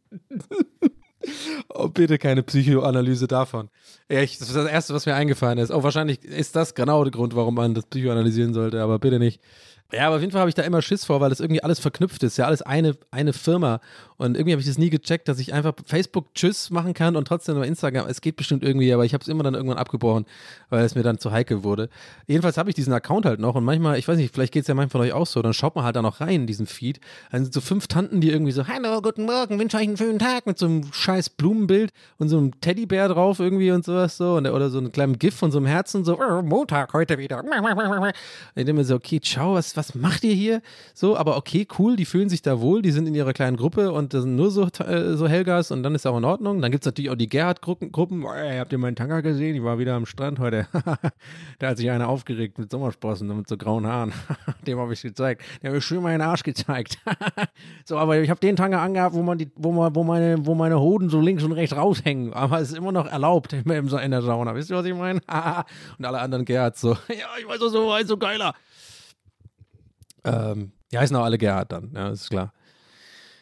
Oh, bitte keine Psychoanalyse davon. Echt, das ist das Erste, was mir eingefallen ist. Oh, wahrscheinlich ist das genau der Grund, warum man das psychoanalysieren sollte, aber bitte nicht. Ja, aber auf jeden Fall habe ich da immer Schiss vor, weil das irgendwie alles verknüpft ist. Ja, alles eine, eine Firma. Und irgendwie habe ich das nie gecheckt, dass ich einfach Facebook Tschüss machen kann und trotzdem über Instagram. Es geht bestimmt irgendwie, aber ich habe es immer dann irgendwann abgebrochen, weil es mir dann zu heikel wurde. Jedenfalls habe ich diesen Account halt noch und manchmal, ich weiß nicht, vielleicht geht es ja manchmal von euch auch so, dann schaut man halt da noch rein in diesen Feed. Dann sind so fünf Tanten, die irgendwie so, hallo, guten Morgen, wünsche euch einen schönen Tag mit so einem scheiß Blumenbild und so einem Teddybär drauf irgendwie und sowas so. Und, oder so einem kleinen GIF von so einem Herzen, so, oh, Montag heute wieder. Und ich denke mir so, okay, ciao, was, was macht ihr hier? So, aber okay, cool, die fühlen sich da wohl, die sind in ihrer kleinen Gruppe und das sind nur so, äh, so Helgas und dann ist auch in Ordnung. Dann gibt es natürlich auch die Gerhard-Gruppen. Oh, ey, habt ihr meinen Tanga gesehen? Ich war wieder am Strand heute. Da hat sich einer aufgeregt mit Sommersprossen und mit so grauen Haaren. Dem habe ich gezeigt. Der hat mir schön meinen Arsch gezeigt. So, aber ich habe den Tanga angehabt, wo man die, wo man, wo meine, wo meine Hoden so links und rechts raushängen. Aber es ist immer noch erlaubt in der Sauna. Wisst ihr, was ich meine? Und alle anderen Gerhard so, ja, ich weiß doch so, so geiler. Ähm, die heißen auch alle Gerhard dann, ja, ist klar.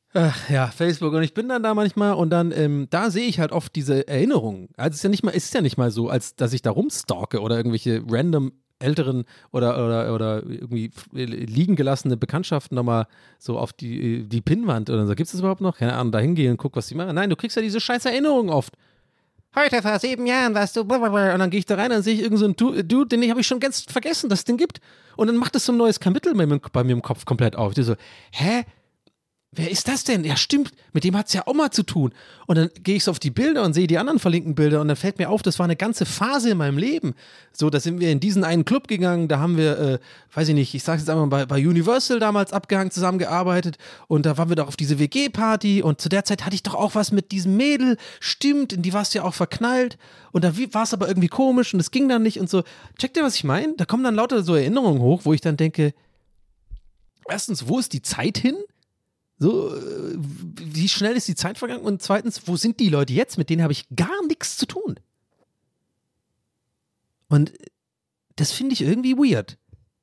Ach, ja, Facebook. Und ich bin dann da manchmal und dann, ähm, da sehe ich halt oft diese Erinnerungen. Also es ist ja nicht mal, es ist ja nicht mal so, als dass ich da rumstalke oder irgendwelche random älteren oder, oder, oder irgendwie liegen gelassene Bekanntschaften nochmal so auf die, die Pinnwand oder so. Gibt es das überhaupt noch? Keine Ahnung, da hingehen und guck, was die machen. Nein, du kriegst ja diese scheiß Erinnerungen oft. Heute vor sieben Jahren warst du blablabla. Und dann gehe ich da rein und dann sehe ich irgendeinen so Dude, den habe ich schon ganz vergessen, dass es den gibt. Und dann macht das so ein neues Kapitel bei mir, bei mir im Kopf komplett auf. Ich so, hä? Wer ist das denn? Ja, stimmt, mit dem hat es ja auch mal zu tun. Und dann gehe ich so auf die Bilder und sehe die anderen verlinkten Bilder und dann fällt mir auf, das war eine ganze Phase in meinem Leben. So, da sind wir in diesen einen Club gegangen, da haben wir, äh, weiß ich nicht, ich sage jetzt einmal bei, bei Universal damals abgehangen, zusammengearbeitet und da waren wir doch auf diese W G-Party und zu der Zeit hatte ich doch auch was mit diesem Mädel, stimmt, in die warst du ja auch verknallt und da war es aber irgendwie komisch und es ging dann nicht und so. Checkt ihr, was ich meine? Da kommen dann lauter so Erinnerungen hoch, wo ich dann denke, erstens, wo ist die Zeit hin? So, wie schnell ist die Zeit vergangen? Und zweitens, wo sind die Leute jetzt? Mit denen habe ich gar nichts zu tun. Und das finde ich irgendwie weird.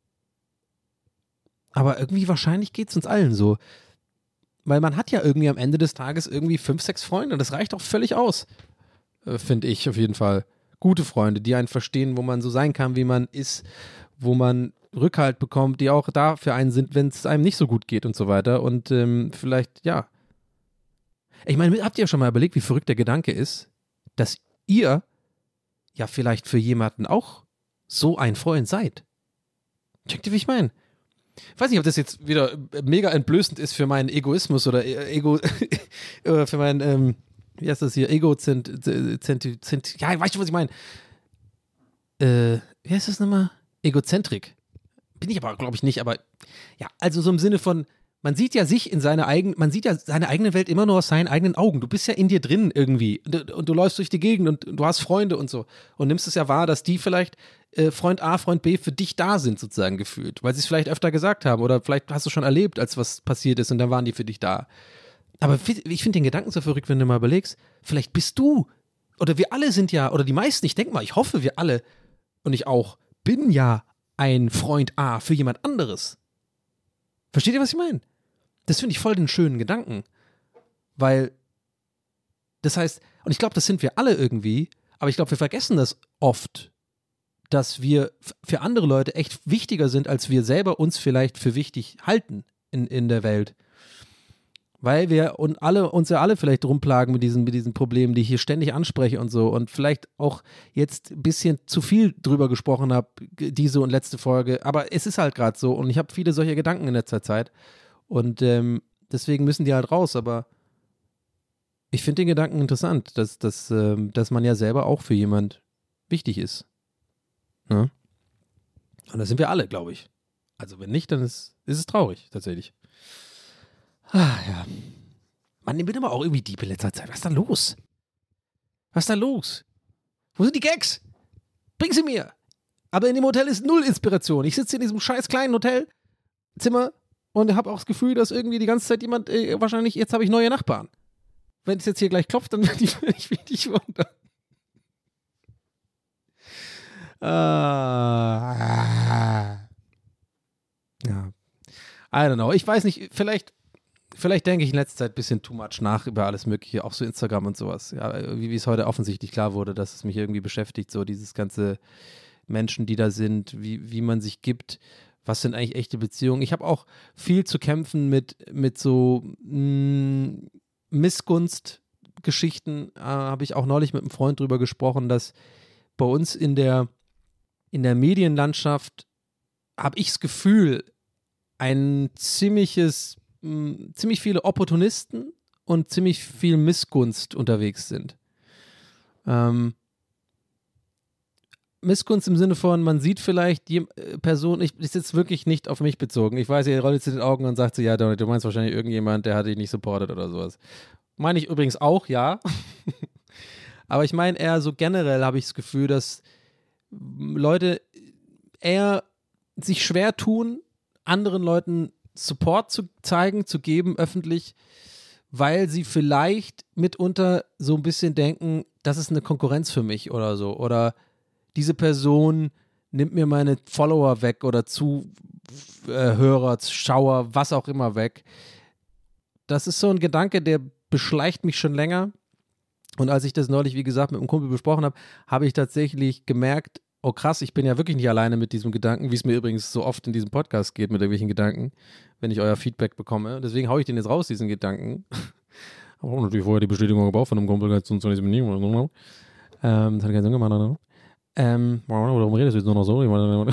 Aber irgendwie wahrscheinlich geht es uns allen so. Weil man hat ja irgendwie am Ende des Tages irgendwie fünf, sechs Freunde. Und das reicht auch völlig aus. Äh, finde ich auf jeden Fall. Gute Freunde, die einen verstehen, wo man so sein kann, wie man ist, wo man Rückhalt bekommt, die auch da für einen sind, wenn es einem nicht so gut geht und so weiter. Und ähm, vielleicht, ja. Ich meine, habt ihr ja schon mal überlegt, wie verrückt der Gedanke ist, dass ihr ja vielleicht für jemanden auch so ein Freund seid? Checkt ihr, wie ich meine? Ich weiß nicht, ob das jetzt wieder mega entblößend ist für meinen Egoismus oder Ego, für meinen, ähm, wie heißt das hier, Ego-Zent, Zent, Zent, ja, weißt du, was ich meine? Äh, wie heißt das nochmal? Egozentrik. Bin ich aber, glaube ich, nicht, aber ja, also so im Sinne von, man sieht ja sich in seiner eigenen, man sieht ja seine eigene Welt immer nur aus seinen eigenen Augen. Du bist ja in dir drin irgendwie und, und du läufst durch die Gegend und du hast Freunde und so und nimmst es ja wahr, dass die vielleicht äh, Freund A, Freund B für dich da sind sozusagen gefühlt, weil sie es vielleicht öfter gesagt haben oder vielleicht hast du schon erlebt, als was passiert ist und dann waren die für dich da. Aber ich finde den Gedanken so verrückt, wenn du mal überlegst, vielleicht bist du oder wir alle sind ja, oder die meisten, ich denke mal, ich hoffe, wir alle und ich auch, bin ja ein Freund A für jemand anderes. Versteht ihr, was ich meine? Das finde ich voll den schönen Gedanken. Weil, das heißt, und ich glaube, das sind wir alle irgendwie, aber ich glaube, wir vergessen das oft, dass wir für andere Leute echt wichtiger sind, als wir selber uns vielleicht für wichtig halten in, in der Welt. Weil wir und alle, uns ja alle vielleicht rumplagen mit diesen, mit diesen Problemen, die ich hier ständig anspreche und so und vielleicht auch jetzt ein bisschen zu viel drüber gesprochen habe, diese und letzte Folge, aber es ist halt gerade so und ich habe viele solcher Gedanken in letzter Zeit und ähm, deswegen müssen die halt raus, aber ich finde den Gedanken interessant, dass, dass, ähm, dass man ja selber auch für jemand wichtig ist. Ne? Und das sind wir alle, glaube ich. Also wenn nicht, dann ist, ist es traurig, tatsächlich. Ah, ja. Mann, ich bin aber auch irgendwie deep in letzter Zeit. Was ist da los? Was ist da los? Wo sind die Gags? Bring sie mir! Aber in dem Hotel ist null Inspiration. Ich sitze in diesem scheiß kleinen Hotelzimmer und habe auch das Gefühl, dass irgendwie die ganze Zeit jemand, äh, wahrscheinlich, jetzt habe ich neue Nachbarn. Wenn es jetzt hier gleich klopft, dann würde ich mich richtig wundern. Ah. Ja. I don't know. Ich weiß nicht, vielleicht Vielleicht denke ich in letzter Zeit ein bisschen too much nach über alles Mögliche, auch so Instagram und sowas. Ja, wie, wie es heute offensichtlich klar wurde, dass es mich irgendwie beschäftigt, so dieses ganze Menschen, die da sind, wie, wie man sich gibt, was sind eigentlich echte Beziehungen. Ich habe auch viel zu kämpfen mit, mit so mh, Missgunstgeschichten. Äh, habe ich auch neulich mit einem Freund drüber gesprochen, dass bei uns in der, in der Medienlandschaft habe ich das Gefühl, ein ziemliches ziemlich viele Opportunisten und ziemlich viel Missgunst unterwegs sind. Ähm, Missgunst im Sinne von, man sieht vielleicht die Person, ich ist jetzt wirklich nicht auf mich bezogen. Ich weiß, ihr rollt jetzt in den Augen und sagt so, ja, du meinst wahrscheinlich irgendjemand, der hat dich nicht supportet oder sowas. Meine ich übrigens auch, ja. Aber ich meine eher so generell habe ich das Gefühl, dass Leute eher sich schwer tun, anderen Leuten Support zu zeigen, zu geben, öffentlich, weil sie vielleicht mitunter so ein bisschen denken, das ist eine Konkurrenz für mich oder so. Oder diese Person nimmt mir meine Follower weg oder Zuhörer, Schauer, was auch immer weg. das ist so ein Gedanke, der beschleicht mich schon länger. Und als ich das neulich, wie gesagt, mit einem Kumpel besprochen habe, habe ich tatsächlich gemerkt, oh krass, ich bin ja wirklich nicht alleine mit diesem Gedanken, wie es mir übrigens so oft in diesem Podcast geht mit irgendwelchen Gedanken, wenn ich euer Feedback bekomme. Deswegen haue ich den jetzt raus, diesen Gedanken. Aber auch natürlich vorher die Bestätigung gebraucht von einem Kumpel, jetzt sonst nicht mit ihm. Ähm, das hat keinen Sinn gemacht, oder? Ähm, warum redest du jetzt nur noch so?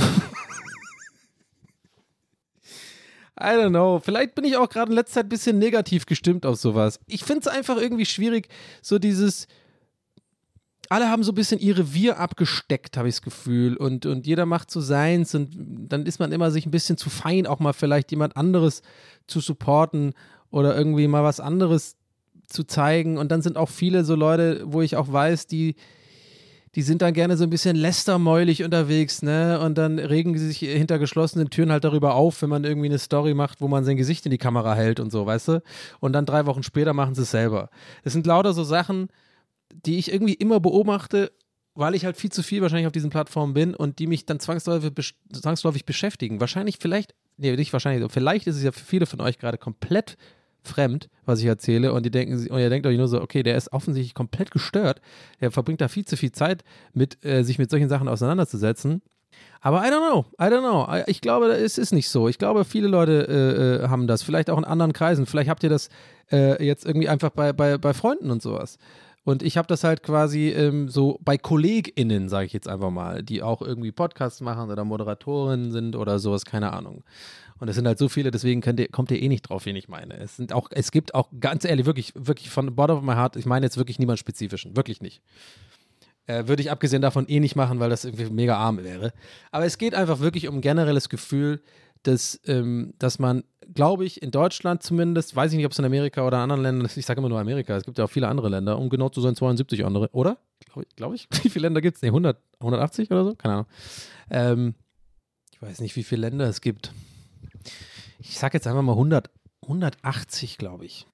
I don't know. Vielleicht bin ich auch gerade in letzter Zeit ein bisschen negativ gestimmt auf sowas. Ich finde es einfach irgendwie schwierig, so dieses, alle haben so ein bisschen ihr Revier abgesteckt, habe ich das Gefühl. Und, und jeder macht so seins und dann ist man immer sich ein bisschen zu fein, auch mal vielleicht jemand anderes zu supporten oder irgendwie mal was anderes zu zeigen. Und dann sind auch viele so Leute, wo ich auch weiß, die Die sind dann gerne so ein bisschen lästermäulig unterwegs, ne? Und dann regen sie sich hinter geschlossenen Türen halt darüber auf, wenn man irgendwie eine Story macht, wo man sein Gesicht in die Kamera hält und so, weißt du? Und dann drei Wochen später machen sie es selber. Das sind lauter so Sachen, die ich irgendwie immer beobachte, weil ich halt viel zu viel wahrscheinlich auf diesen Plattformen bin und die mich dann zwangsläufig, zwangsläufig beschäftigen. Wahrscheinlich, vielleicht, nee, nicht wahrscheinlich, vielleicht ist es ja für viele von euch gerade komplett fremd, was ich erzähle, und die denken, und ihr denkt euch nur so, okay, der ist offensichtlich komplett gestört, der verbringt da viel zu viel Zeit mit, äh, sich mit solchen Sachen auseinanderzusetzen. Aber I don't know, I don't know. Ich glaube, es ist nicht so. Ich glaube, viele Leute äh, haben das, vielleicht auch in anderen Kreisen. Vielleicht habt ihr das äh, jetzt irgendwie einfach bei, bei, bei Freunden und sowas. Und ich habe das halt quasi ähm, so bei KollegInnen, sage ich jetzt einfach mal, die auch irgendwie Podcasts machen oder Moderatorinnen sind oder sowas, keine Ahnung. Und es sind halt so viele, deswegen könnt ihr, kommt ihr eh nicht drauf, wen ich meine. Es sind auch, es gibt auch, ganz ehrlich, wirklich, wirklich von the bottom of my heart, ich meine jetzt wirklich niemand Spezifischen, wirklich nicht. Äh, würde ich abgesehen davon eh nicht machen, weil das irgendwie mega arm wäre. Aber es geht einfach wirklich um ein generelles Gefühl, dass, ähm, dass man, glaube ich, in Deutschland zumindest, weiß ich nicht, ob es in Amerika oder in anderen Ländern ist, ich sage immer nur Amerika, es gibt ja auch viele andere Länder, um genau zu sein, zweiundsiebzig andere, oder? Glaube ich, glaub ich. Wie viele Länder gibt es? Nee, hundert, hundertachtzig oder so? Keine Ahnung. Ähm, ich weiß nicht, wie viele Länder es gibt. Ich sage jetzt einfach mal hundert, hundertachtzig, glaube ich.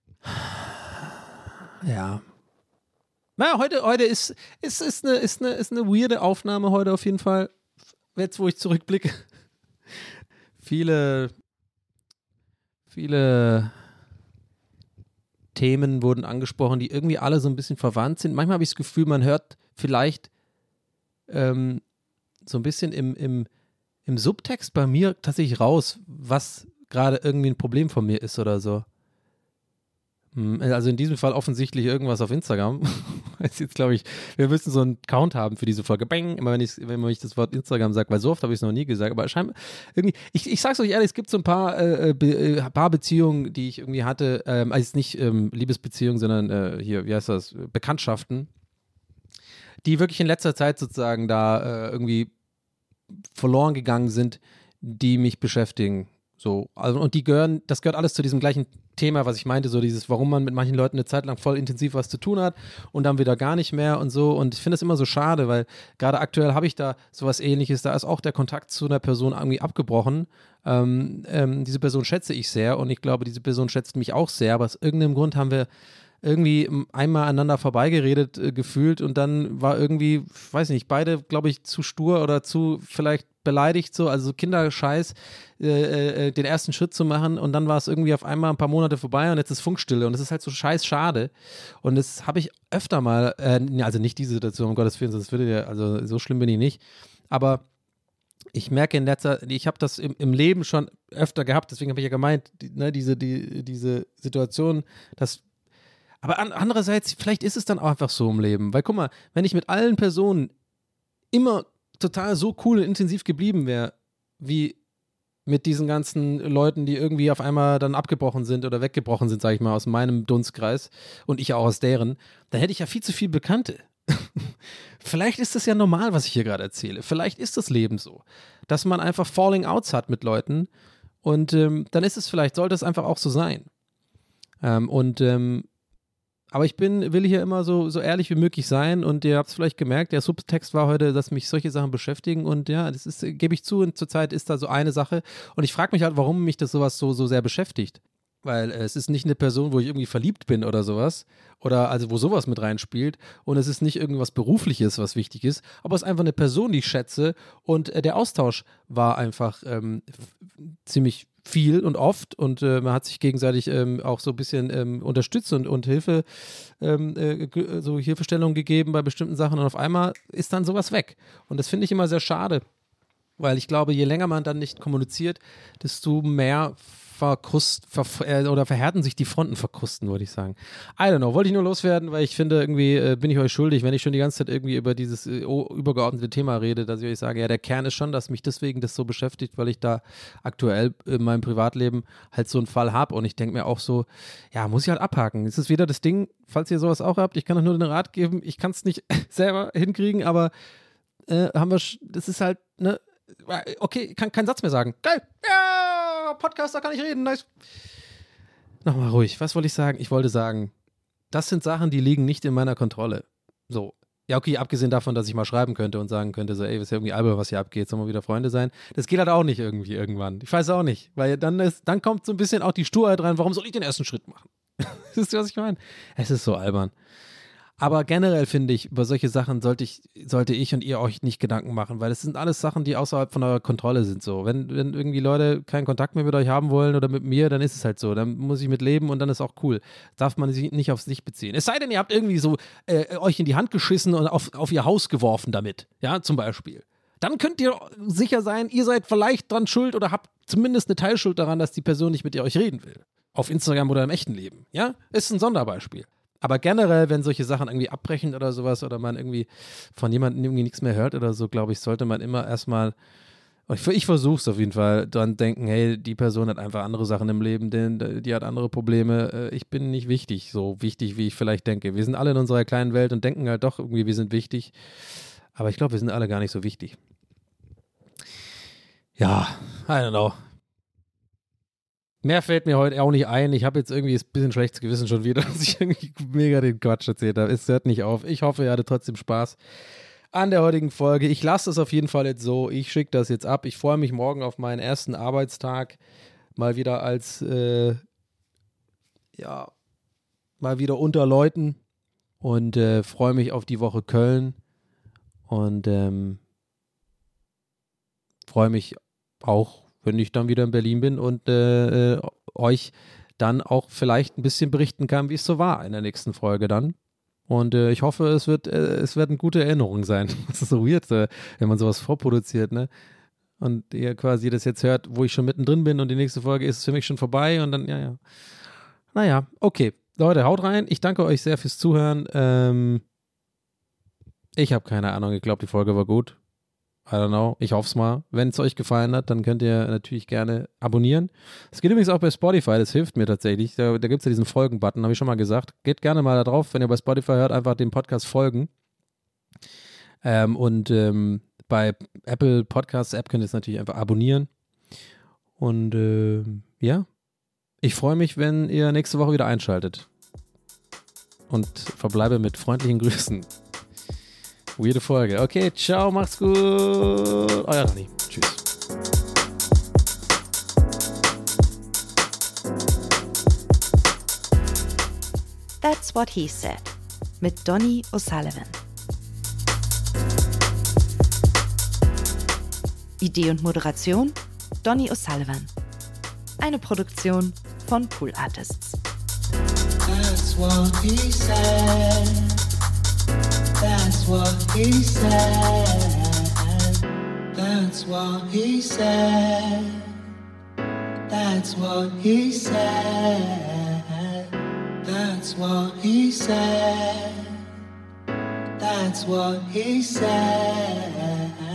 Ja. Na, heute, heute ist, ist, ist, eine, ist, eine, ist eine weirde Aufnahme heute auf jeden Fall. Jetzt, wo ich zurückblicke. Viele, viele Themen wurden angesprochen, die irgendwie alle so ein bisschen verwandt sind. Manchmal habe ich das Gefühl, man hört vielleicht ähm, so ein bisschen im, im, im Subtext bei mir tatsächlich raus, was gerade irgendwie ein Problem von mir ist oder so. Also in diesem Fall offensichtlich irgendwas auf Instagram. Jetzt glaube ich, wir müssen so einen Count haben für diese Folge. Bang, immer wenn ich, wenn ich das Wort Instagram sage, weil so oft habe ich es noch nie gesagt, aber scheinbar irgendwie, ich, ich sag's euch ehrlich, es gibt so ein paar, äh, Be, äh, paar Beziehungen, die ich irgendwie hatte, ähm, also nicht ähm, Liebesbeziehungen, sondern äh, hier, wie heißt das, Bekanntschaften, die wirklich in letzter Zeit sozusagen da äh, irgendwie verloren gegangen sind, die mich beschäftigen. So, also, und die gehören, das gehört alles zu diesem gleichen Thema, was ich meinte, so dieses, warum man mit manchen Leuten eine Zeit lang voll intensiv was zu tun hat und dann wieder gar nicht mehr und so. Und ich finde es immer so schade, weil gerade aktuell habe ich da sowas Ähnliches, da ist auch der Kontakt zu einer Person irgendwie abgebrochen. Ähm, ähm, diese Person schätze ich sehr und ich glaube, diese Person schätzt mich auch sehr, aber aus irgendeinem Grund haben wir irgendwie einmal aneinander vorbeigeredet äh, gefühlt und dann war irgendwie, weiß nicht, beide, glaube ich, zu stur oder zu vielleicht beleidigt, so, also Kinderscheiß, äh, äh, den ersten Schritt zu machen und dann war es irgendwie auf einmal ein paar Monate vorbei und jetzt ist Funkstille und es ist halt so scheiß schade und das habe ich öfter mal, äh, also nicht diese Situation, um Gottes Willen, das würde ja, also so schlimm bin ich nicht, aber ich merke in letzter, ich habe das im, im Leben schon öfter gehabt, deswegen habe ich ja gemeint, die, ne, diese, die, diese Situation, dass aber an, andererseits, vielleicht ist es dann auch einfach so im Leben, weil guck mal, wenn ich mit allen Personen immer total so cool und intensiv geblieben wäre, wie mit diesen ganzen Leuten, die irgendwie auf einmal dann abgebrochen sind oder weggebrochen sind, sage ich mal, aus meinem Dunstkreis und ich auch aus deren, dann hätte ich ja viel zu viel Bekannte. Vielleicht ist das ja normal, was ich hier gerade erzähle. Vielleicht ist das Leben so, dass man einfach Falling Outs hat mit Leuten und ähm, dann ist es vielleicht, sollte es einfach auch so sein. Ähm, und ähm, Aber ich bin, will hier immer so, so ehrlich wie möglich sein und ihr habt es vielleicht gemerkt, der Subtext war heute, dass mich solche Sachen beschäftigen und ja, das ist, gebe ich zu, und zurzeit ist da so eine Sache und ich frage mich halt, warum mich das sowas so, so sehr beschäftigt. Weil äh, es ist nicht eine Person, wo ich irgendwie verliebt bin oder sowas oder also wo sowas mit reinspielt und es ist nicht irgendwas Berufliches, was wichtig ist, aber es ist einfach eine Person, die ich schätze und äh, der Austausch war einfach ähm, f- ziemlich viel und oft und äh, man hat sich gegenseitig ähm, auch so ein bisschen ähm, unterstützt und, und Hilfe, ähm, äh, ge- so Hilfestellung gegeben bei bestimmten Sachen und auf einmal ist dann sowas weg. Und das finde ich immer sehr schade, weil ich glaube, je länger man dann nicht kommuniziert, desto mehr verkrust, ver, äh, oder verhärten sich die Fronten, verkrusten, würde ich sagen. I don't know, wollte ich nur loswerden, weil ich finde, irgendwie äh, bin ich euch schuldig, wenn ich schon die ganze Zeit irgendwie über dieses äh, übergeordnete Thema rede, dass ich euch sage, ja, der Kern ist schon, dass mich deswegen das so beschäftigt, weil ich da aktuell in meinem Privatleben halt so einen Fall habe und ich denke mir auch so, ja, muss ich halt abhaken. Es ist wieder das Ding, falls ihr sowas auch habt, ich kann euch nur den Rat geben, ich kann es nicht selber hinkriegen, aber äh, haben wir, sch- das ist halt, ne, okay, kann keinen Satz mehr sagen. Geil, ja, Podcaster kann ich reden, nice. Nochmal ruhig, was wollte ich sagen? Ich wollte sagen, das sind Sachen, die liegen nicht in meiner Kontrolle. So, ja okay, abgesehen davon, dass ich mal schreiben könnte und sagen könnte, so ey, ist ja irgendwie albern, was hier abgeht, sollen wir wieder Freunde sein? Das geht halt auch nicht irgendwie irgendwann. Ich weiß auch nicht, weil dann, ist, dann kommt so ein bisschen auch die Sturheit rein, warum soll ich den ersten Schritt machen? Wisst ihr, was ich meine? Es ist so albern. Aber generell finde ich, über solche Sachen sollte ich, sollte ich und ihr euch nicht Gedanken machen, weil es sind alles Sachen, die außerhalb von eurer Kontrolle sind. So, wenn, wenn irgendwie Leute keinen Kontakt mehr mit euch haben wollen oder mit mir, dann ist es halt so. Dann muss ich mit leben und dann ist auch cool. Darf man sich nicht auf sich beziehen. Es sei denn, ihr habt irgendwie so äh, euch in die Hand geschissen und auf, auf ihr Haus geworfen damit. Ja, zum Beispiel. Dann könnt ihr sicher sein, ihr seid vielleicht dran schuld oder habt zumindest eine Teilschuld daran, dass die Person nicht mit euch reden will. Auf Instagram oder im echten Leben. Ja, ist ein Sonderbeispiel. Aber generell, wenn solche Sachen irgendwie abbrechen oder sowas oder man irgendwie von jemandem irgendwie nichts mehr hört oder so, glaube ich, sollte man immer erstmal, ich, ich versuche es auf jeden Fall, dann denken, hey, die Person hat einfach andere Sachen im Leben, denn die hat andere Probleme, ich bin nicht wichtig, so wichtig, wie ich vielleicht denke. Wir sind alle in unserer kleinen Welt und denken halt doch irgendwie, wir sind wichtig, aber ich glaube, wir sind alle gar nicht so wichtig. Ja, I don't know. Mehr fällt mir heute auch nicht ein. Ich habe jetzt irgendwie ein bisschen schlechtes Gewissen schon wieder, dass ich irgendwie mega den Quatsch erzählt habe. Es hört nicht auf. Ich hoffe, ihr hattet trotzdem Spaß an der heutigen Folge. Ich lasse es auf jeden Fall jetzt so. Ich schicke das jetzt ab. Ich freue mich morgen auf meinen ersten Arbeitstag. Mal wieder als, äh, ja, mal wieder unter Leuten. Und äh, freue mich auf die Woche Köln. Und ähm, freue mich auch, wenn ich dann wieder in Berlin bin und äh, äh, euch dann auch vielleicht ein bisschen berichten kann, wie es so war in der nächsten Folge dann. Und äh, ich hoffe, es wird, äh, es werden gute Erinnerungen sein. Das ist so weird, äh, wenn man sowas vorproduziert, ne? Und ihr quasi das jetzt hört, wo ich schon mittendrin bin und die nächste Folge ist für mich schon vorbei und dann, ja, ja. Naja, okay. Leute, haut rein. Ich danke euch sehr fürs Zuhören. Ähm, ich habe keine Ahnung. Ich glaube, die Folge war gut. I don't know, ich hoffe es mal. Wenn es euch gefallen hat, dann könnt ihr natürlich gerne abonnieren. Es geht übrigens auch bei Spotify, das hilft mir tatsächlich. Da, da gibt es ja diesen Folgen-Button, habe ich schon mal gesagt. Geht gerne mal da drauf, wenn ihr bei Spotify hört, einfach dem Podcast folgen. Ähm, und ähm, bei Apple Podcasts App könnt ihr es natürlich einfach abonnieren. Und äh, ja, ich freue mich, wenn ihr nächste Woche wieder einschaltet. Und verbleibe mit freundlichen Grüßen. Weirde Folge. Okay, ciao, macht's gut. Euer Rani. Tschüss. That's What He Said mit Donny O'Sullivan. Idee und Moderation Donny O'Sullivan. Eine Produktion von Pool Artists. That's what he said. That's what he said. That's what he said. That's what he said. That's what he said. That's what he said.